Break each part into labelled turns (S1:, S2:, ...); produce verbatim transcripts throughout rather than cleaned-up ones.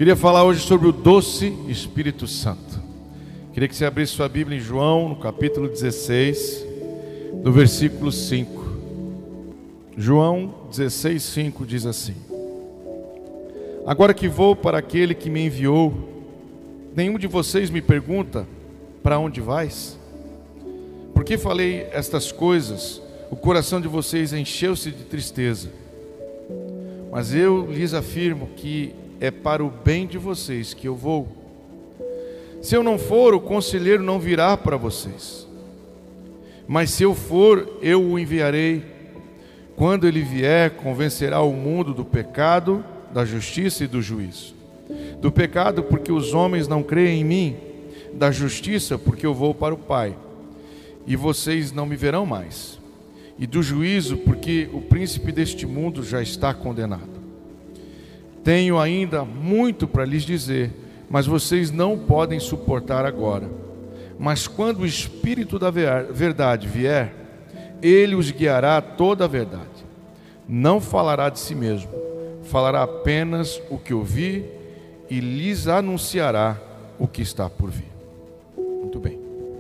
S1: Queria falar hoje sobre o doce Espírito Santo. Queria que você abrisse sua Bíblia em João, no capítulo dezesseis, no versículo cinco. João dezesseis, cinco diz assim: Agora que vou para aquele que me enviou, nenhum de vocês me pergunta: para onde vais? Porque falei estas coisas, o coração de vocês encheu-se de tristeza. Mas eu lhes afirmo que é para o bem de vocês que eu vou. Se eu não for, o conselheiro não virá para vocês. Mas se eu for, eu o enviarei. Quando ele vier, convencerá o mundo do pecado, da justiça e do juízo. Do pecado, porque os homens não creem em mim. Da justiça, porque eu vou para o Pai, e vocês não me verão mais. E do juízo, porque o príncipe deste mundo já está condenado. Tenho ainda muito para lhes dizer, mas vocês não podem suportar agora. Mas quando o Espírito da verdade vier, ele os guiará a toda a verdade. Não falará de si mesmo, falará apenas o que ouvi e lhes anunciará o que está por vir. Muito bem.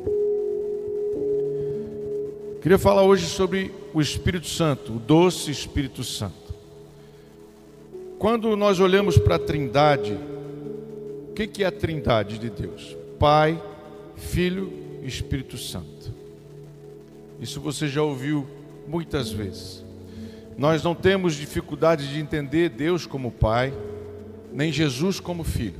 S1: Queria falar hoje sobre o Espírito Santo, o doce Espírito Santo. Quando nós olhamos para a Trindade, o que é a Trindade de Deus? Pai, Filho e Espírito Santo. Isso você já ouviu muitas vezes. Nós não temos dificuldade de entender Deus como Pai, nem Jesus como Filho.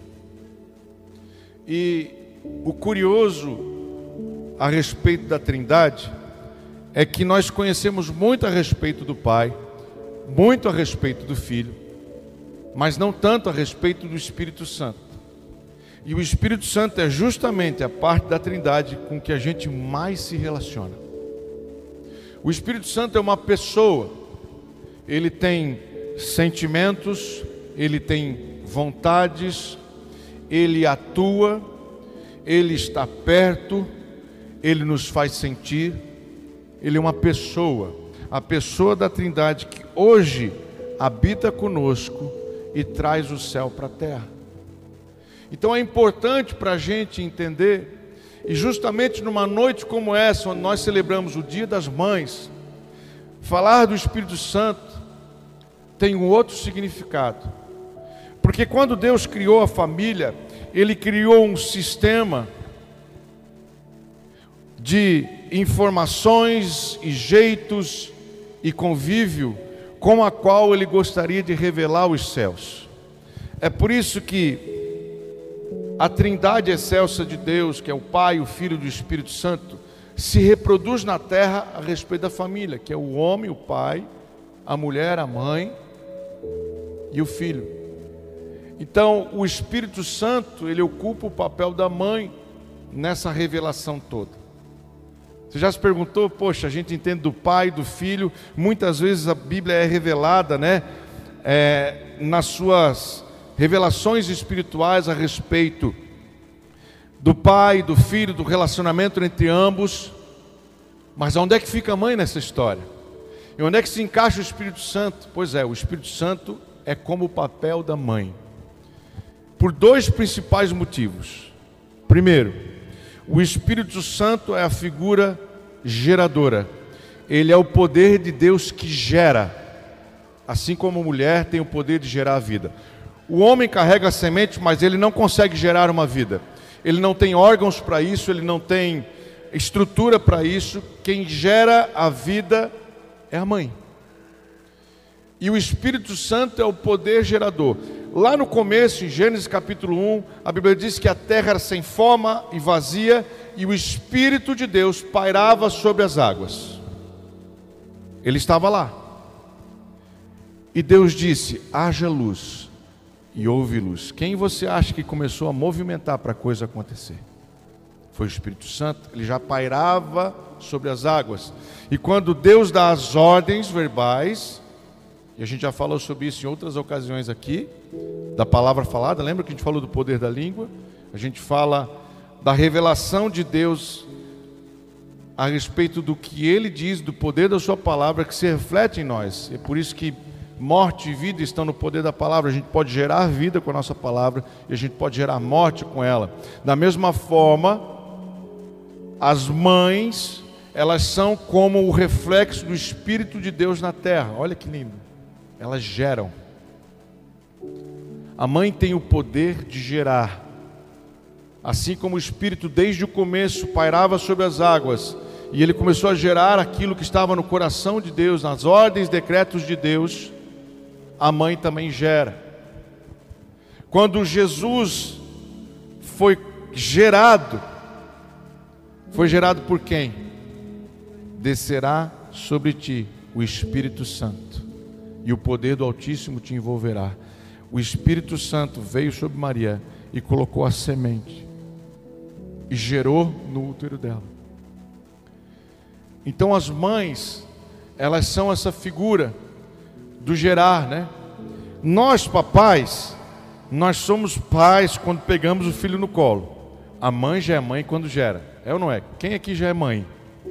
S1: E o curioso a respeito da Trindade é que nós conhecemos muito a respeito do Pai, muito a respeito do Filho, mas não tanto a respeito do Espírito Santo. E o Espírito Santo é justamente a parte da Trindade com que a gente mais se relaciona. O Espírito Santo é uma pessoa. Ele tem sentimentos, ele tem vontades, ele atua, ele está perto, ele nos faz sentir. Ele é uma pessoa, a pessoa da Trindade que hoje habita conosco e traz o céu para a terra. Então é importante para a gente entender, e justamente numa noite como essa, onde nós celebramos o Dia das Mães, falar do Espírito Santo tem um outro significado. Porque quando Deus criou a família, Ele criou um sistema de informações e jeitos e convívio com a qual Ele gostaria de revelar os céus. É por isso que a Trindade excelsa de Deus, que é o Pai, o Filho e o Espírito Santo, se reproduz na terra a respeito da família, que é o homem, o pai, a mulher, a mãe e o filho. Então, o Espírito Santo, ele ocupa o papel da mãe nessa revelação toda. Você já se perguntou, poxa, a gente entende do Pai, do Filho, muitas vezes a Bíblia é revelada, né, é, nas suas revelações espirituais a respeito do Pai, do Filho, do relacionamento entre ambos. Mas onde é que fica a mãe nessa história? E onde é que se encaixa o Espírito Santo? Pois é, o Espírito Santo é como o papel da mãe, por dois principais motivos. Primeiro, o Espírito Santo é a figura geradora. Ele é o poder de Deus que gera, assim como a mulher tem o poder de gerar a vida. O homem carrega a semente, mas ele não consegue gerar uma vida. Ele não tem órgãos para isso, ele não tem estrutura para isso. Quem gera a vida é a mãe. E o Espírito Santo é o poder gerador. Lá no começo, em Gênesis capítulo um, a Bíblia diz que a terra era sem forma e vazia, e o Espírito de Deus pairava sobre as águas. Ele estava lá. E Deus disse: haja luz, e houve luz. Quem você acha que começou a movimentar para a coisa acontecer? Foi o Espírito Santo. Ele já pairava sobre as águas. E quando Deus dá as ordens verbais, e a gente já falou sobre isso em outras ocasiões aqui, da palavra falada, lembra que a gente falou do poder da língua? A gente fala da revelação de Deus a respeito do que Ele diz, do poder da sua palavra que se reflete em nós. É por isso que morte e vida estão no poder da palavra. A gente pode gerar vida com a nossa palavra e a gente pode gerar morte com ela. Da mesma forma, as mães, elas são como o reflexo do Espírito de Deus na terra. Olha que lindo. Elas geram. A mãe tem o poder de gerar. Assim como o Espírito desde o começo pairava sobre as águas e ele começou a gerar aquilo que estava no coração de Deus, nas ordens e decretos de Deus, a mãe também gera. Quando Jesus foi gerado, foi gerado por quem? Descerá sobre ti o Espírito Santo e o poder do Altíssimo te envolverá. O Espírito Santo veio sobre Maria e colocou a semente e gerou no útero dela. Então as mães, elas são essa figura do gerar, né? Nós papais, nós somos pais quando pegamos o filho no colo. A mãe já é mãe quando gera, é ou não é? Quem aqui já é mãe?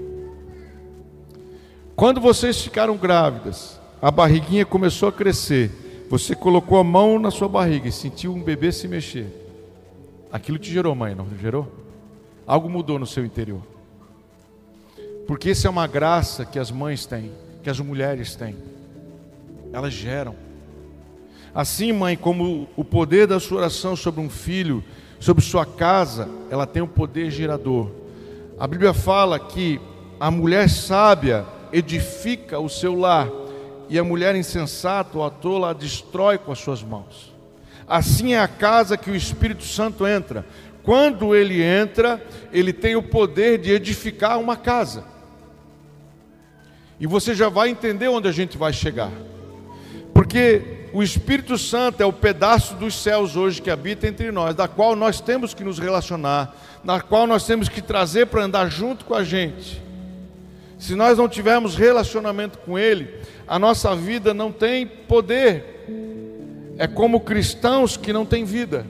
S1: Quando vocês ficaram grávidas, a barriguinha começou a crescer, você colocou a mão na sua barriga e sentiu um bebê se mexer. Aquilo te gerou, mãe, não gerou? Algo mudou no seu interior. Porque isso é uma graça que as mães têm, que as mulheres têm. Elas geram. Assim, mãe, como o poder da sua oração sobre um filho, sobre sua casa, ela tem um poder gerador. A Bíblia fala que a mulher sábia edifica o seu lar e a mulher insensata ou a tola a destrói com as suas mãos. Assim é a casa que o Espírito Santo entra. Quando ele entra, ele tem o poder de edificar uma casa. E você já vai entender onde a gente vai chegar. Porque o Espírito Santo é o pedaço dos céus hoje que habita entre nós, da qual nós temos que nos relacionar, na qual nós temos que trazer para andar junto com a gente. Se nós não tivermos relacionamento com Ele, a nossa vida não tem poder. É como cristãos que não têm vida.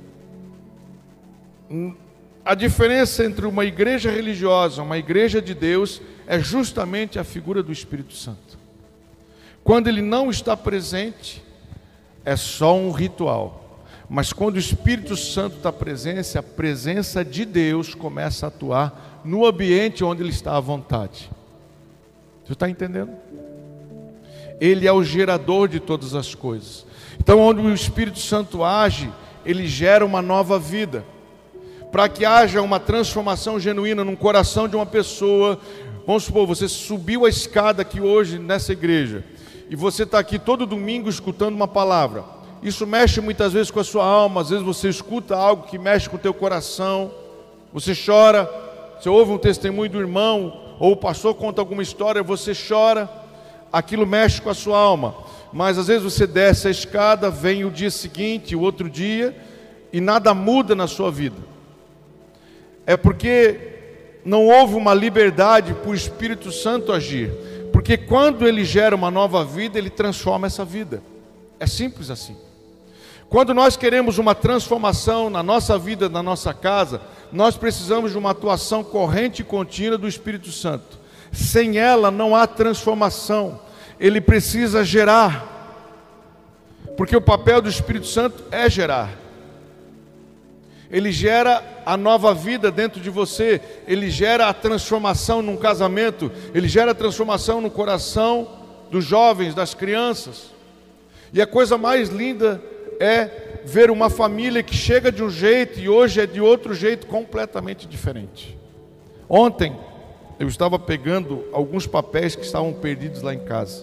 S1: A diferença entre uma igreja religiosa e uma igreja de Deus é justamente a figura do Espírito Santo. Quando ele não está presente, é só um ritual. Mas quando o Espírito Santo está presente, a presença de Deus começa a atuar no ambiente onde ele está à vontade. Você está entendendo? Ele é o gerador de todas as coisas. Então, onde o Espírito Santo age, ele gera uma nova vida. Para que haja uma transformação genuína no coração de uma pessoa. Vamos supor, você subiu a escada aqui hoje nessa igreja e você está aqui todo domingo escutando uma palavra. Isso mexe muitas vezes com a sua alma. Às vezes você escuta algo que mexe com o teu coração, você chora, você ouve um testemunho do irmão, ou o pastor conta alguma história, você chora, aquilo mexe com a sua alma. Mas às vezes você desce a escada, vem o dia seguinte, o outro dia, e nada muda na sua vida. É porque não houve uma liberdade para o Espírito Santo agir. Porque quando ele gera uma nova vida, ele transforma essa vida. É simples assim. Quando nós queremos uma transformação na nossa vida, na nossa casa, nós precisamos de uma atuação corrente e contínua do Espírito Santo. Sem ela não há transformação. Ele precisa gerar. Porque o papel do Espírito Santo é gerar. Ele gera a nova vida dentro de você. Ele gera a transformação num casamento. Ele gera a transformação no coração dos jovens, das crianças. E a coisa mais linda é ver uma família que chega de um jeito e hoje é de outro jeito completamente diferente. Ontem eu estava pegando alguns papéis que estavam perdidos lá em casa.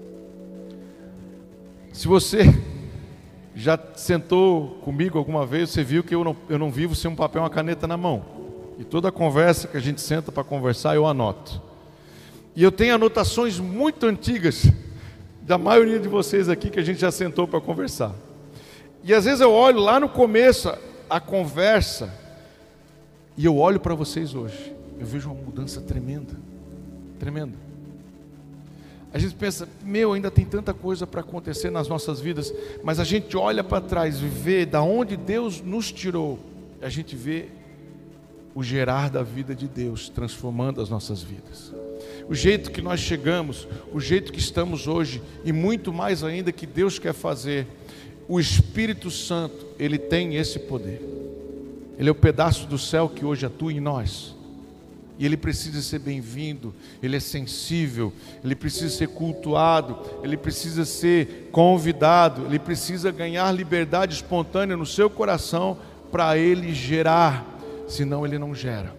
S1: Se você já sentou comigo alguma vez, você viu que eu não, eu não vivo sem um papel e uma caneta na mão. E toda conversa que a gente senta para conversar, eu anoto. E eu tenho anotações muito antigas da maioria de vocês aqui que a gente já sentou para conversar. E às vezes eu olho lá no começo a conversa e eu olho para vocês hoje. Eu vejo uma mudança tremenda, tremenda. A gente pensa, meu, ainda tem tanta coisa para acontecer nas nossas vidas, mas a gente olha para trás e vê da onde Deus nos tirou. A gente vê o gerar da vida de Deus transformando as nossas vidas. o jeito que nós chegamos, o jeito que estamos hoje e muito mais ainda que Deus quer fazer. O Espírito Santo, Ele tem esse poder. Ele é o pedaço do céu que hoje atua em nós. E Ele precisa ser bem-vindo, Ele é sensível, Ele precisa ser cultuado, Ele precisa ser convidado, Ele precisa ganhar liberdade espontânea no seu coração para Ele gerar, senão Ele não gera.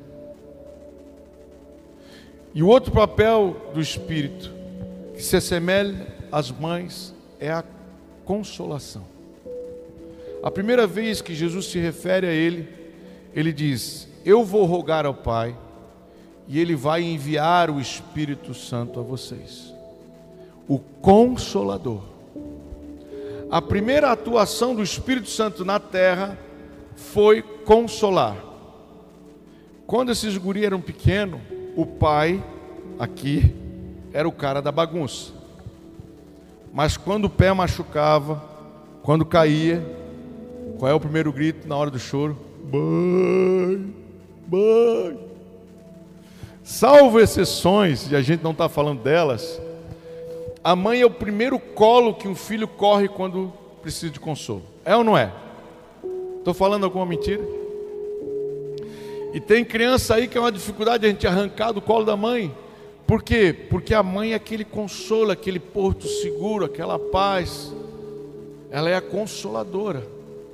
S1: E o outro papel do Espírito, que se assemelha às mães, é a consolação. A primeira vez que Jesus se refere a Ele, Ele diz: eu vou rogar ao Pai, e Ele vai enviar o Espírito Santo a vocês, o Consolador. A primeira atuação do Espírito Santo na terra foi consolar. Quando esses guri eram pequenos, o pai, aqui, era o cara da bagunça. Mas quando o pé machucava, quando caía, qual é o primeiro grito na hora do choro? Mãe, mãe. Salvo exceções, e a gente não está falando delas, a mãe é o primeiro colo que um filho corre quando precisa de consolo. É ou não é? Estou falando alguma mentira? E tem criança aí que é uma dificuldade a gente arrancar do colo da mãe. Por quê? Porque a mãe é aquele consolo, aquele porto seguro, aquela paz. Ela é a consoladora.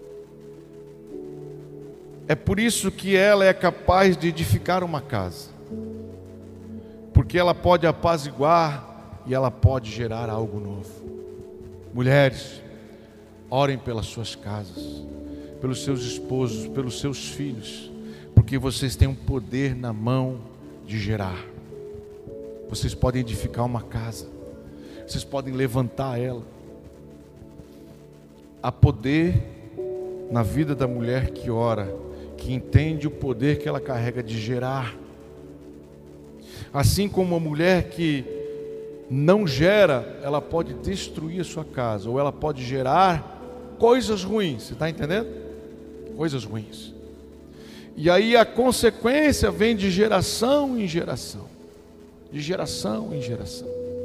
S1: É por isso que ela é capaz de edificar uma casa. Porque ela pode apaziguar e ela pode gerar algo novo. Mulheres, orem pelas suas casas, pelos seus esposos, pelos seus filhos, porque vocês têm um poder na mão de gerar. Vocês podem edificar uma casa, vocês podem levantar ela. Há poder na vida da mulher que ora, que entende o poder que ela carrega de gerar. Assim como uma mulher que não gera, ela pode destruir a sua casa, ou ela pode gerar coisas ruins. Você está entendendo? Coisas ruins. E aí a consequência vem de geração em geração, de geração em geração.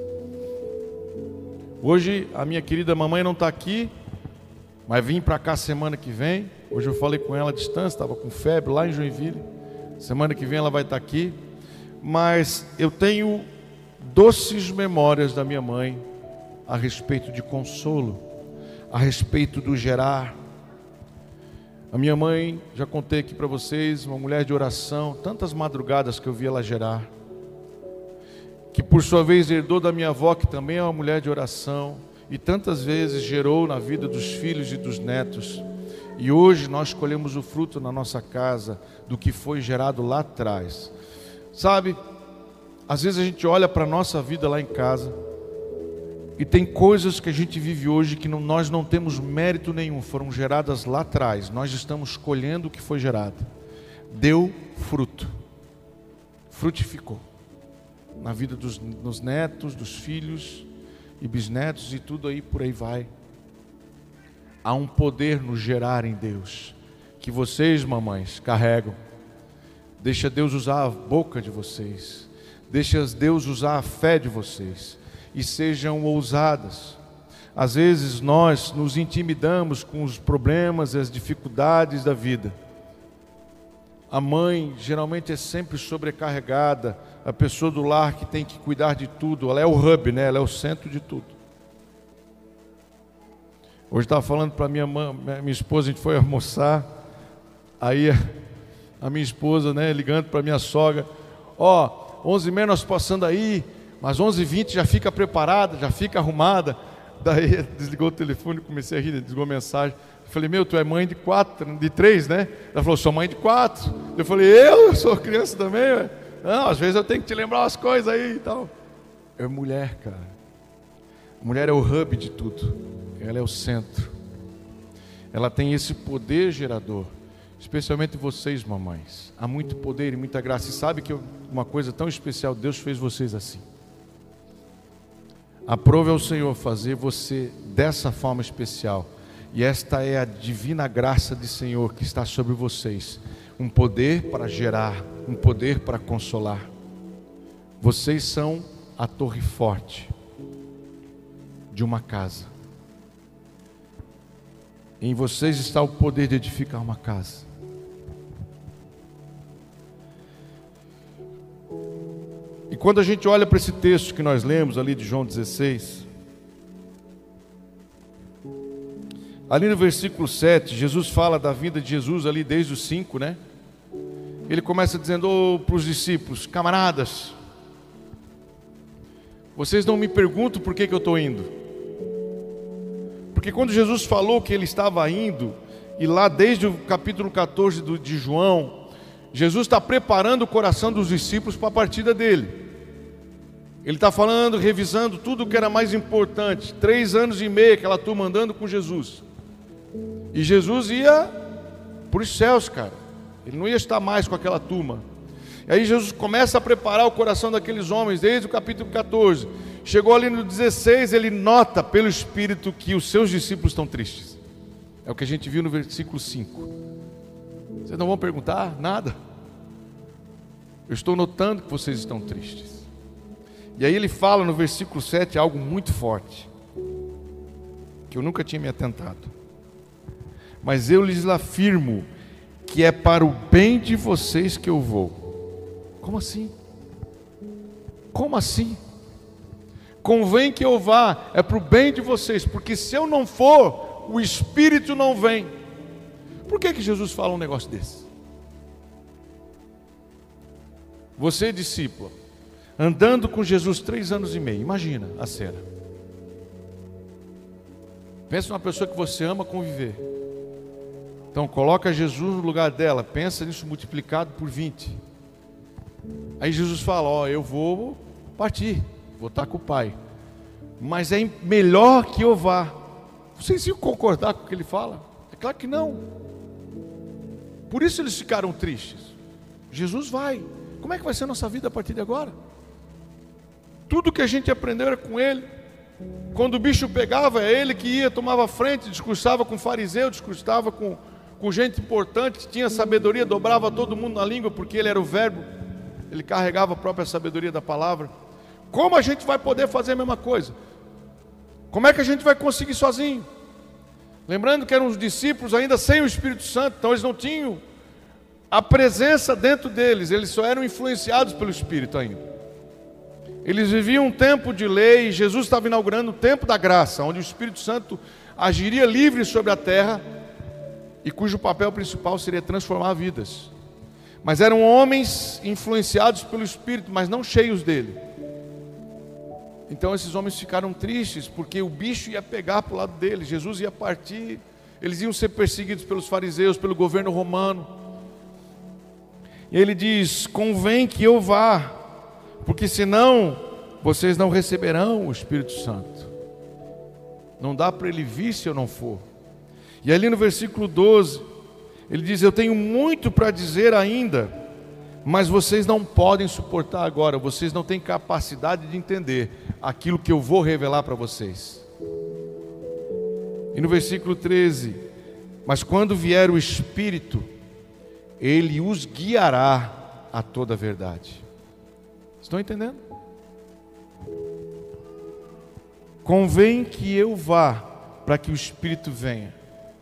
S1: Hoje a minha querida mamãe não está aqui, mas vim para cá semana que vem. Hoje eu falei com ela à distância, estava com febre lá em Joinville. Semana que vem ela vai estar aqui. Mas eu tenho doces memórias da minha mãe a respeito de consolo, a respeito do gerar. A minha mãe, já contei aqui para vocês, uma mulher de oração, tantas madrugadas que eu vi ela gerar, que por sua vez herdou da minha avó, que também é uma mulher de oração, e tantas vezes gerou na vida dos filhos e dos netos. E hoje nós colhemos o fruto na nossa casa do que foi gerado lá atrás. Sabe, às vezes a gente olha para a nossa vida lá em casa e tem coisas que a gente vive hoje que não, nós não temos mérito nenhum, foram geradas lá atrás. Nós estamos colhendo o que foi gerado. Deu fruto, frutificou na vida dos, dos netos, dos filhos e bisnetos e tudo aí por aí vai. Há um poder no gerar em Deus que vocês, mamães, carregam. Deixa Deus usar a boca de vocês. Deixa Deus usar a fé de vocês. E sejam ousadas. Às vezes nós nos intimidamos com os problemas e as dificuldades da vida. A mãe geralmente é sempre sobrecarregada. A pessoa do lar que tem que cuidar de tudo. Ela é o hub, né? Ela é o centro de tudo. Hoje estava falando para minha mãe, minha esposa, a gente foi almoçar. Aí a minha esposa, né, ligando para minha sogra, ó, onze e meia nós passando aí, mas onze e vinte já fica preparada, já fica arrumada. Daí desligou o telefone, comecei a rir, desligou a mensagem. Eu falei, meu, tu é mãe de quatro, de três, né? Ela falou, sou mãe de quatro. Eu falei, eu sou criança também, ué. Não, às vezes eu tenho que te lembrar umas coisas aí e tal. É mulher, cara. A mulher é o hub de tudo. Ela é o centro. Ela tem esse poder gerador. Especialmente vocês, mamães. Há muito poder e muita graça. E sabe que uma coisa tão especial, Deus fez vocês assim. Aprove ao Senhor fazer você dessa forma especial. E esta é a divina graça do Senhor que está sobre vocês. Um poder para gerar, um poder para consolar. vocês são a torre forte de uma casa. Em vocês está o poder de edificar uma casa. E quando a gente olha para esse texto que nós lemos ali de João dezesseis, ali no versículo sete, Jesus fala da vinda de Jesus ali desde os cinco, né? Ele começa dizendo oh, para os discípulos: camaradas, vocês não me perguntam por que, que eu estou indo. Porque quando Jesus falou que ele estava indo, e lá desde o capítulo quatorze do, de João, Jesus está preparando o coração dos discípulos para a partida dele. Ele está falando, revisando tudo o que era mais importante. Três anos e meio aquela turma andando com Jesus. E Jesus ia para os céus, cara. Ele não ia estar mais com aquela turma. E aí Jesus começa a preparar o coração daqueles homens desde o capítulo quatorze. Chegou ali no dezesseis, ele nota pelo Espírito que os seus discípulos estão tristes. É o que a gente viu no versículo cinco. Vocês não vão perguntar nada? Eu estou notando que vocês estão tristes. E aí ele fala no versículo sete algo muito forte, que eu nunca tinha me atentado. Mas eu lhes afirmo que é para o bem de vocês que eu vou. Como assim? Como assim? Convém que eu vá, é para o bem de vocês, porque se eu não for, o Espírito não vem. Por que que Jesus fala um negócio desse? Você, discípulo, andando com Jesus três anos e meio, imagina a cena. Pensa numa pessoa que você ama conviver. Então coloca Jesus no lugar dela, pensa nisso multiplicado por vinte. Aí Jesus fala, ó, eu vou partir, vou estar com o Pai, mas é melhor que eu vá. Vocês iam concordar com o que ele fala? É claro que não. Por isso eles ficaram tristes. Jesus vai. Como é que vai ser a nossa vida a partir de agora? Tudo que a gente aprendeu era com ele. Quando o bicho pegava, é ele que ia, tomava frente, discursava com fariseu, discursava com, com gente importante, que tinha sabedoria, dobrava todo mundo na língua, porque ele era o verbo, ele carregava a própria sabedoria da palavra. Como a gente vai poder fazer a mesma coisa? Como é que a gente vai conseguir sozinho? Lembrando que eram os discípulos ainda sem o Espírito Santo, então eles não tinham a presença dentro deles, eles só eram influenciados pelo Espírito ainda. Eles viviam um tempo de lei, Jesus estava inaugurando o tempo da graça, onde o Espírito Santo agiria livre sobre a terra, e cujo papel principal seria transformar vidas. Mas eram homens influenciados pelo Espírito, mas não cheios dele. Então esses homens ficaram tristes, porque o bicho ia pegar para o lado deles, Jesus ia partir, eles iam ser perseguidos pelos fariseus, pelo governo romano. E ele diz, convém que eu vá, porque senão vocês não receberão o Espírito Santo. Não dá para ele vir se eu não for. E ali no versículo doze, ele diz, eu tenho muito para dizer ainda, mas vocês não podem suportar agora, vocês não têm capacidade de entender aquilo que eu vou revelar para vocês. E no versículo treze, mas quando vier o Espírito, ele os guiará a toda a verdade. Estão entendendo? Convém que eu vá para que o Espírito venha.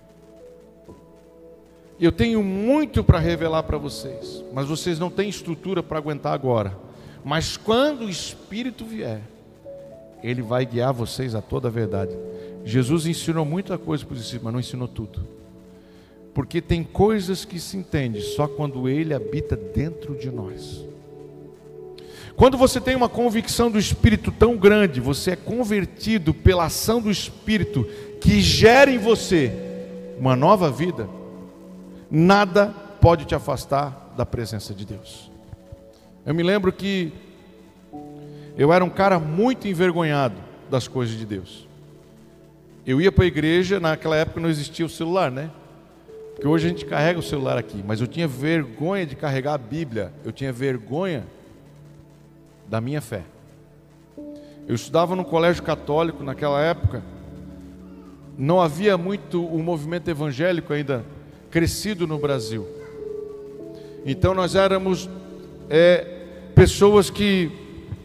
S1: Eu tenho muito para revelar para vocês, mas vocês não têm estrutura para aguentar agora. Mas quando o Espírito vier, ele vai guiar vocês a toda a verdade. Jesus ensinou muita coisa para os discípulos, mas não ensinou tudo. Porque tem coisas que se entende só quando ele habita dentro de nós. Quando você tem uma convicção do Espírito tão grande, você é convertido pela ação do Espírito que gera em você uma nova vida, nada pode te afastar da presença de Deus. Eu me lembro que eu era um cara muito envergonhado das coisas de Deus. Eu ia para a igreja, naquela época não existia o celular, né? Porque hoje a gente carrega o celular aqui, mas eu tinha vergonha de carregar a Bíblia, eu tinha vergonha da minha fé. Eu estudava no colégio católico naquela época, não havia muito o movimento evangélico ainda crescido no Brasil. Então nós éramos é, pessoas que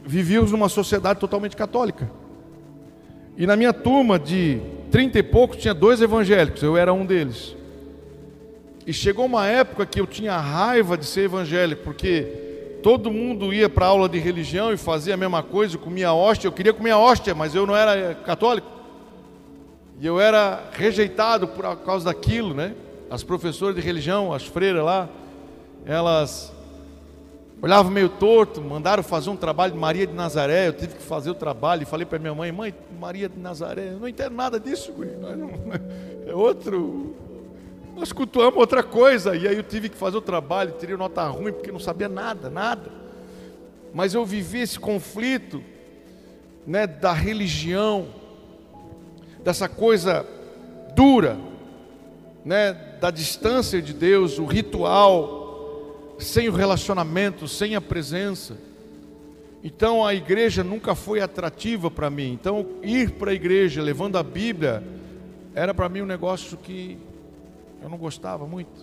S1: vivíamos numa sociedade totalmente católica. E na minha turma de trinta e poucos tinha dois evangélicos, eu era um deles. E chegou uma época que eu tinha raiva de ser evangélico, porque todo mundo ia para aula de religião e fazia a mesma coisa, comia hóstia. Eu queria comer hóstia, mas eu não era católico. E eu era rejeitado por causa daquilo, né? As professoras de religião, as freiras lá, elas olhavam meio torto, mandaram fazer um trabalho de Maria de Nazaré. Eu tive que fazer o trabalho e falei para minha mãe: mãe, Maria de Nazaré, eu não entendo nada disso, guri. É outro... Nós cultuamos outra coisa. E aí eu tive que fazer o trabalho, tirei nota ruim, porque não sabia nada, nada. Mas eu vivi esse conflito, né, da religião, dessa coisa dura, né, da distância de Deus, o ritual, sem o relacionamento, sem a presença. Então a igreja nunca foi atrativa para mim. Então ir para a igreja levando a Bíblia era para mim um negócio que eu não gostava muito.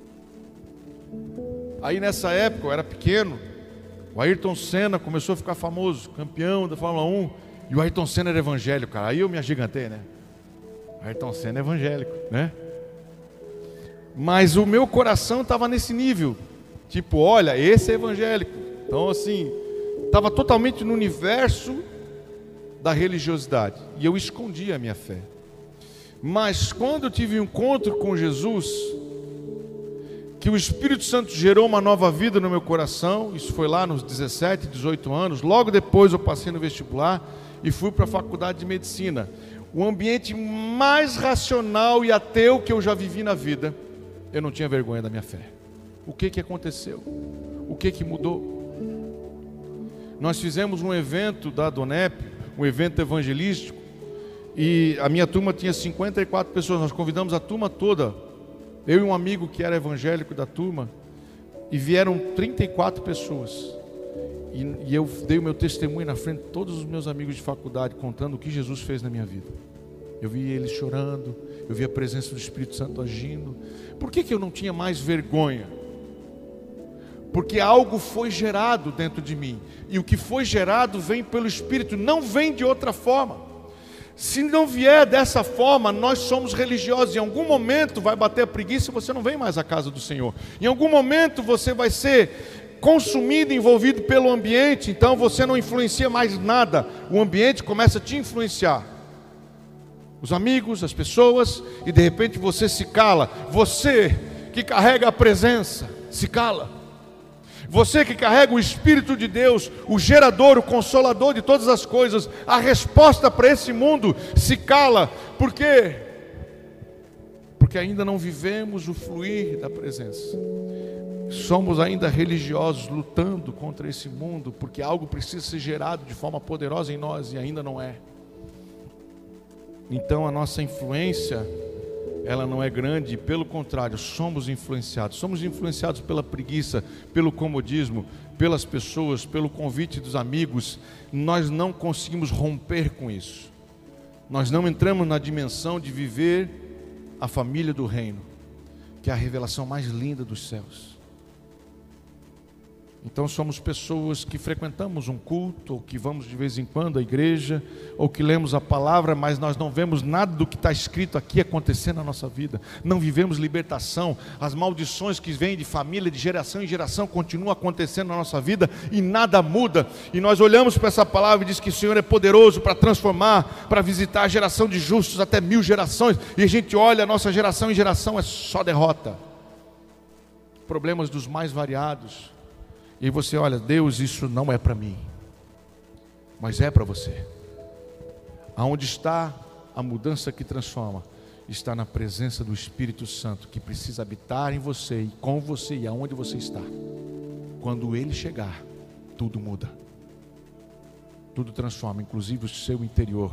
S1: Aí nessa época, eu era pequeno, o Ayrton Senna começou a ficar famoso, campeão da Fórmula um, e o Ayrton Senna era evangélico, cara. Aí eu me agigantei, né? O Ayrton Senna é evangélico, né? Mas o meu coração estava nesse nível, tipo, olha, esse é evangélico. Então assim, estava totalmente no universo da religiosidade, e eu escondia a minha fé. Mas quando eu tive um encontro com Jesus, que o Espírito Santo gerou uma nova vida no meu coração, isso foi lá nos dezessete, dezoito anos, logo depois eu passei no vestibular e fui para a faculdade de medicina. O ambiente mais racional e ateu que eu já vivi na vida, eu não tinha vergonha da minha fé. O que que aconteceu? O que que mudou? Nós fizemos um evento da Donep, um evento evangelístico, e a minha turma tinha cinquenta e quatro pessoas. Nós convidamos a turma toda, eu e um amigo que era evangélico da turma, e vieram trinta e quatro pessoas. E, e eu dei o meu testemunho na frente de todos os meus amigos de faculdade, contando o que Jesus fez na minha vida. Eu vi eles chorando, eu vi a presença do Espírito Santo agindo. Por que que eu não tinha mais vergonha? Porque algo foi gerado dentro de mim, e o que foi gerado vem pelo Espírito, não vem de outra forma. Se não vier dessa forma, nós somos religiosos. Em algum momento vai bater a preguiça e você não vem mais à casa do Senhor. Em algum momento você vai ser consumido, envolvido pelo ambiente, então você não influencia mais nada. O ambiente começa a te influenciar. Os amigos, as pessoas, e de repente você se cala. Você que carrega a presença, se cala. Você que carrega o Espírito de Deus, o gerador, o consolador de todas as coisas, a resposta para esse mundo, se cala. Por quê? Porque ainda não vivemos o fluir da presença. Somos ainda religiosos, lutando contra esse mundo, porque algo precisa ser gerado de forma poderosa em nós, e ainda não é. Então a nossa influência, ela não é grande, pelo contrário, somos influenciados. Somos influenciados pela preguiça, pelo comodismo, pelas pessoas, pelo convite dos amigos. Nós não conseguimos romper com isso. Nós não entramos na dimensão de viver a família do reino, que é a revelação mais linda dos céus. Então somos pessoas que frequentamos um culto, ou que vamos de vez em quando à igreja, ou que lemos a palavra, mas nós não vemos nada do que está escrito aqui acontecer na nossa vida. Não vivemos libertação. As maldições que vêm de família, de geração em geração, continuam acontecendo na nossa vida e nada muda. E nós olhamos para essa palavra e diz que o Senhor é poderoso para transformar, para visitar a geração de justos até mil gerações. E a gente olha, a nossa geração em geração é só derrota. Problemas dos mais variados. E você olha, Deus, isso não é para mim, mas é para você. Aonde está a mudança que transforma? Está na presença do Espírito Santo, que precisa habitar em você e com você e aonde você está. Quando Ele chegar, tudo muda, tudo transforma, inclusive o seu interior.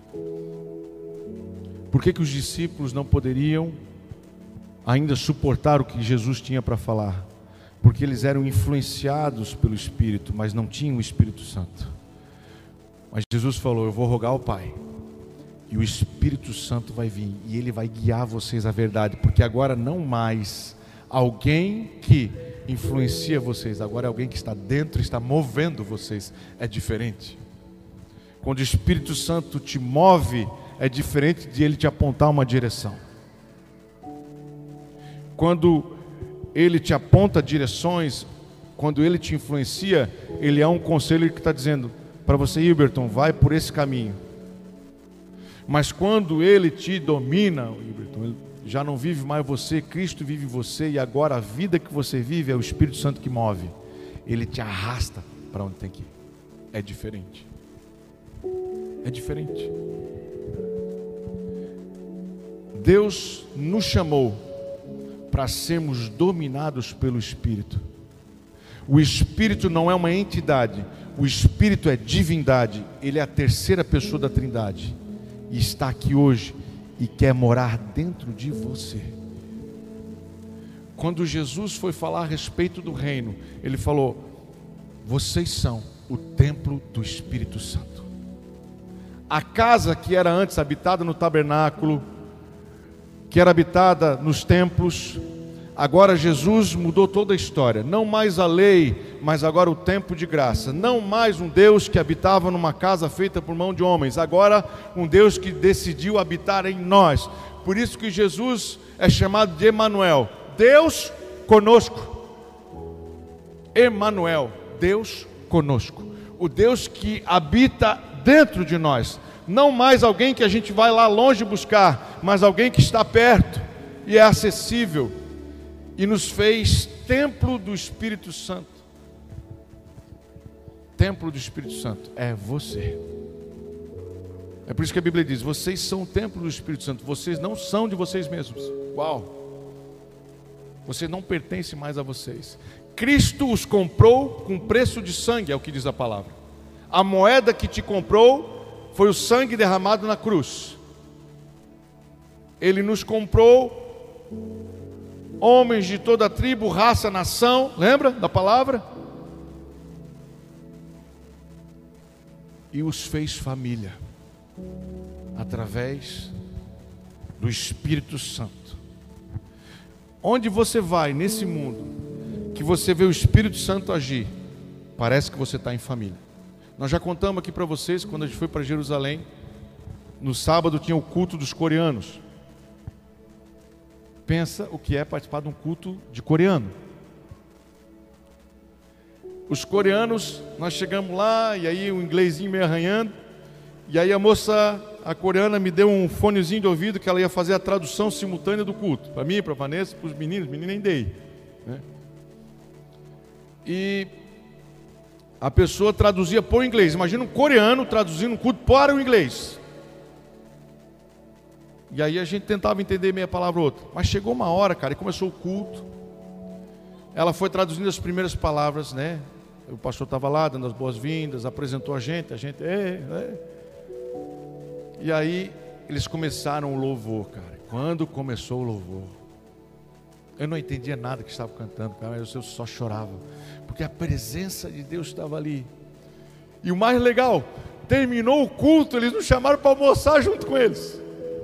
S1: Por que que os discípulos não poderiam ainda suportar o que Jesus tinha para falar? Porque eles eram influenciados pelo Espírito, mas não tinham o Espírito Santo. Mas Jesus falou, eu vou rogar ao Pai, e o Espírito Santo vai vir, e Ele vai guiar vocês à verdade, porque agora não mais alguém que influencia vocês, agora é alguém que está dentro, está movendo vocês. É diferente. Quando o Espírito Santo te move, é diferente de ele te apontar uma direção. Quando ele te aponta direções, quando ele te influencia, ele é um conselho que está dizendo para você: Hilberton, vai por esse caminho. Mas quando ele te domina, Hilberton, ele já não vive mais você, Cristo vive em você, e agora a vida que você vive é o Espírito Santo que move. Ele te arrasta para onde tem que ir. É diferente. É diferente. Deus nos chamou para sermos dominados pelo Espírito. O Espírito não é uma entidade, o Espírito é divindade. Ele é a terceira pessoa da Trindade e está aqui hoje e quer morar dentro de você. Quando Jesus foi falar a respeito do reino, ele falou: vocês são o templo do Espírito Santo. A casa que era antes habitada no tabernáculo, que era habitada nos templos, agora Jesus mudou toda a história. Não mais a lei, mas agora o tempo de graça. Não mais um Deus que habitava numa casa feita por mão de homens, agora um Deus que decidiu habitar em nós. Por isso que Jesus é chamado de Emanuel, Deus conosco. Emanuel, Deus conosco. O Deus que habita dentro de nós. Não mais alguém que a gente vai lá longe buscar, mas alguém que está perto e é acessível, e nos fez templo do Espírito Santo. Templo do Espírito Santo é você. É por isso que a Bíblia diz: vocês são o templo do Espírito Santo. Vocês não são de vocês mesmos. Uau! Vocês não pertencem mais a vocês. Cristo os comprou com preço de sangue, é o que diz a palavra. A moeda que te comprou foi o sangue derramado na cruz. Ele nos comprou, homens de toda a tribo, raça, nação, lembra da palavra? E os fez família, através do Espírito Santo. Onde você vai nesse mundo, que você vê o Espírito Santo agir, parece que você está em família. Nós já contamos aqui para vocês, quando a gente foi para Jerusalém, no sábado tinha o culto dos coreanos. Pensa o que é participar de um culto de coreano. Os coreanos, nós chegamos lá, e aí o inglesinho meio arranhando, e aí a moça, a coreana, me deu um fonezinho de ouvido que ela ia fazer a tradução simultânea do culto. Para mim, para a Vanessa, para os meninos, menino nem dei, né? E a pessoa traduzia por inglês. Imagina um coreano traduzindo um culto para o inglês. E aí a gente tentava entender meia palavra ou outra. Mas chegou uma hora, cara, e começou o culto. Ela foi traduzindo as primeiras palavras, né? O pastor estava lá, dando as boas-vindas, apresentou a gente, a gente... É, é. E aí eles começaram o louvor, cara. Quando começou o louvor, eu não entendia nada que estavam cantando, cara, mas eu só chorava, porque a presença de Deus estava ali. E o mais legal, terminou o culto, eles nos chamaram para almoçar junto com eles.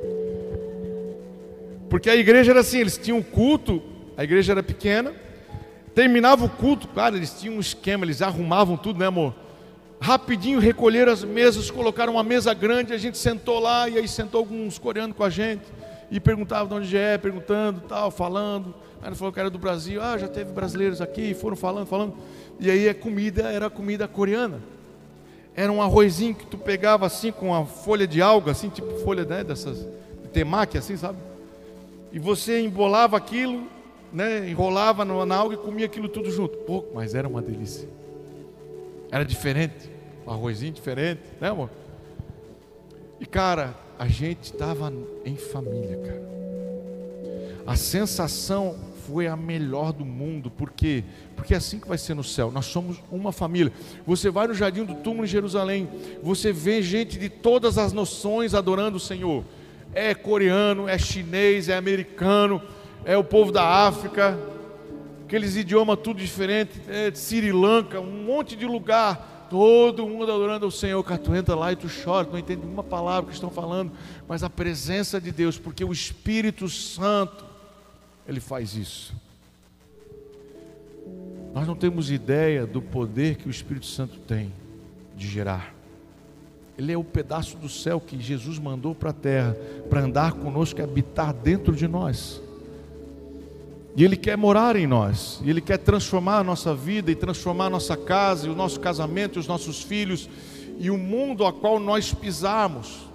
S1: Porque a igreja era assim, eles tinham um culto, a igreja era pequena, terminava o culto, cara, eles tinham um esquema, eles arrumavam tudo, né, amor? Rapidinho recolheram as mesas, colocaram uma mesa grande, a gente sentou lá, e aí sentou alguns coreanos com a gente, e perguntava de onde é, perguntando, tal, falando. Aí ele falou que era do Brasil. Ah, já teve brasileiros aqui, foram falando, falando. E aí a comida era comida coreana. Era um arrozinho que tu pegava assim com a folha de alga, assim, tipo folha, né, dessas de temaki, assim, sabe? E você embolava aquilo, né, enrolava na alga e comia aquilo tudo junto. Pô, mas era uma delícia. Era diferente, um arrozinho diferente, né, amor? E cara, a gente estava em família, cara. A sensação foi a melhor do mundo. Por quê? Porque é assim que vai ser no céu. Nós somos uma família. Você vai no Jardim do Túmulo em Jerusalém, você vê gente de todas as nações adorando o Senhor. É coreano, é chinês, é americano, é o povo da África, aqueles idiomas tudo diferente, é de Sri Lanka, um monte de lugar. Todo mundo adorando ao Senhor, cara, tu entra lá e tu chora, tu não entende uma palavra que estão falando, mas a presença de Deus, porque o Espírito Santo, Ele faz isso. Nós não temos ideia do poder que o Espírito Santo tem de gerar. Ele é o pedaço do céu que Jesus mandou para a terra, para andar conosco e habitar dentro de nós. E Ele quer morar em nós, e Ele quer transformar a nossa vida, e transformar a nossa casa, e o nosso casamento, e os nossos filhos, e o mundo a qual nós pisarmos,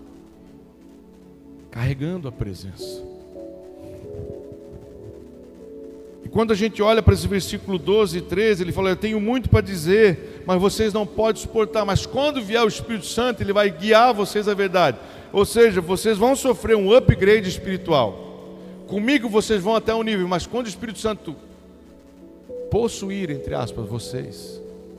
S1: carregando a presença. E quando a gente olha para esse versículo doze e treze, ele fala: eu tenho muito para dizer, mas vocês não podem suportar. Mas quando vier o Espírito Santo, ele vai guiar vocês à verdade. Ou seja, vocês vão sofrer um upgrade espiritual. Comigo vocês vão até um nível, mas quando o Espírito Santo possuir, entre aspas, vocês,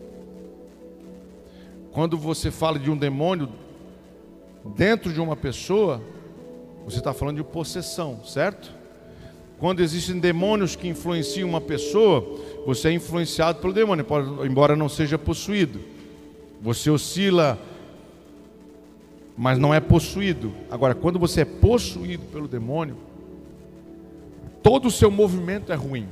S1: quando você fala de um demônio dentro de uma pessoa, você está falando de possessão, certo? Quando existem demônios que influenciam uma pessoa, você é influenciado pelo demônio, embora não seja possuído. Você oscila, mas não é possuído. Agora, quando você é possuído pelo demônio, todo o seu movimento é ruim.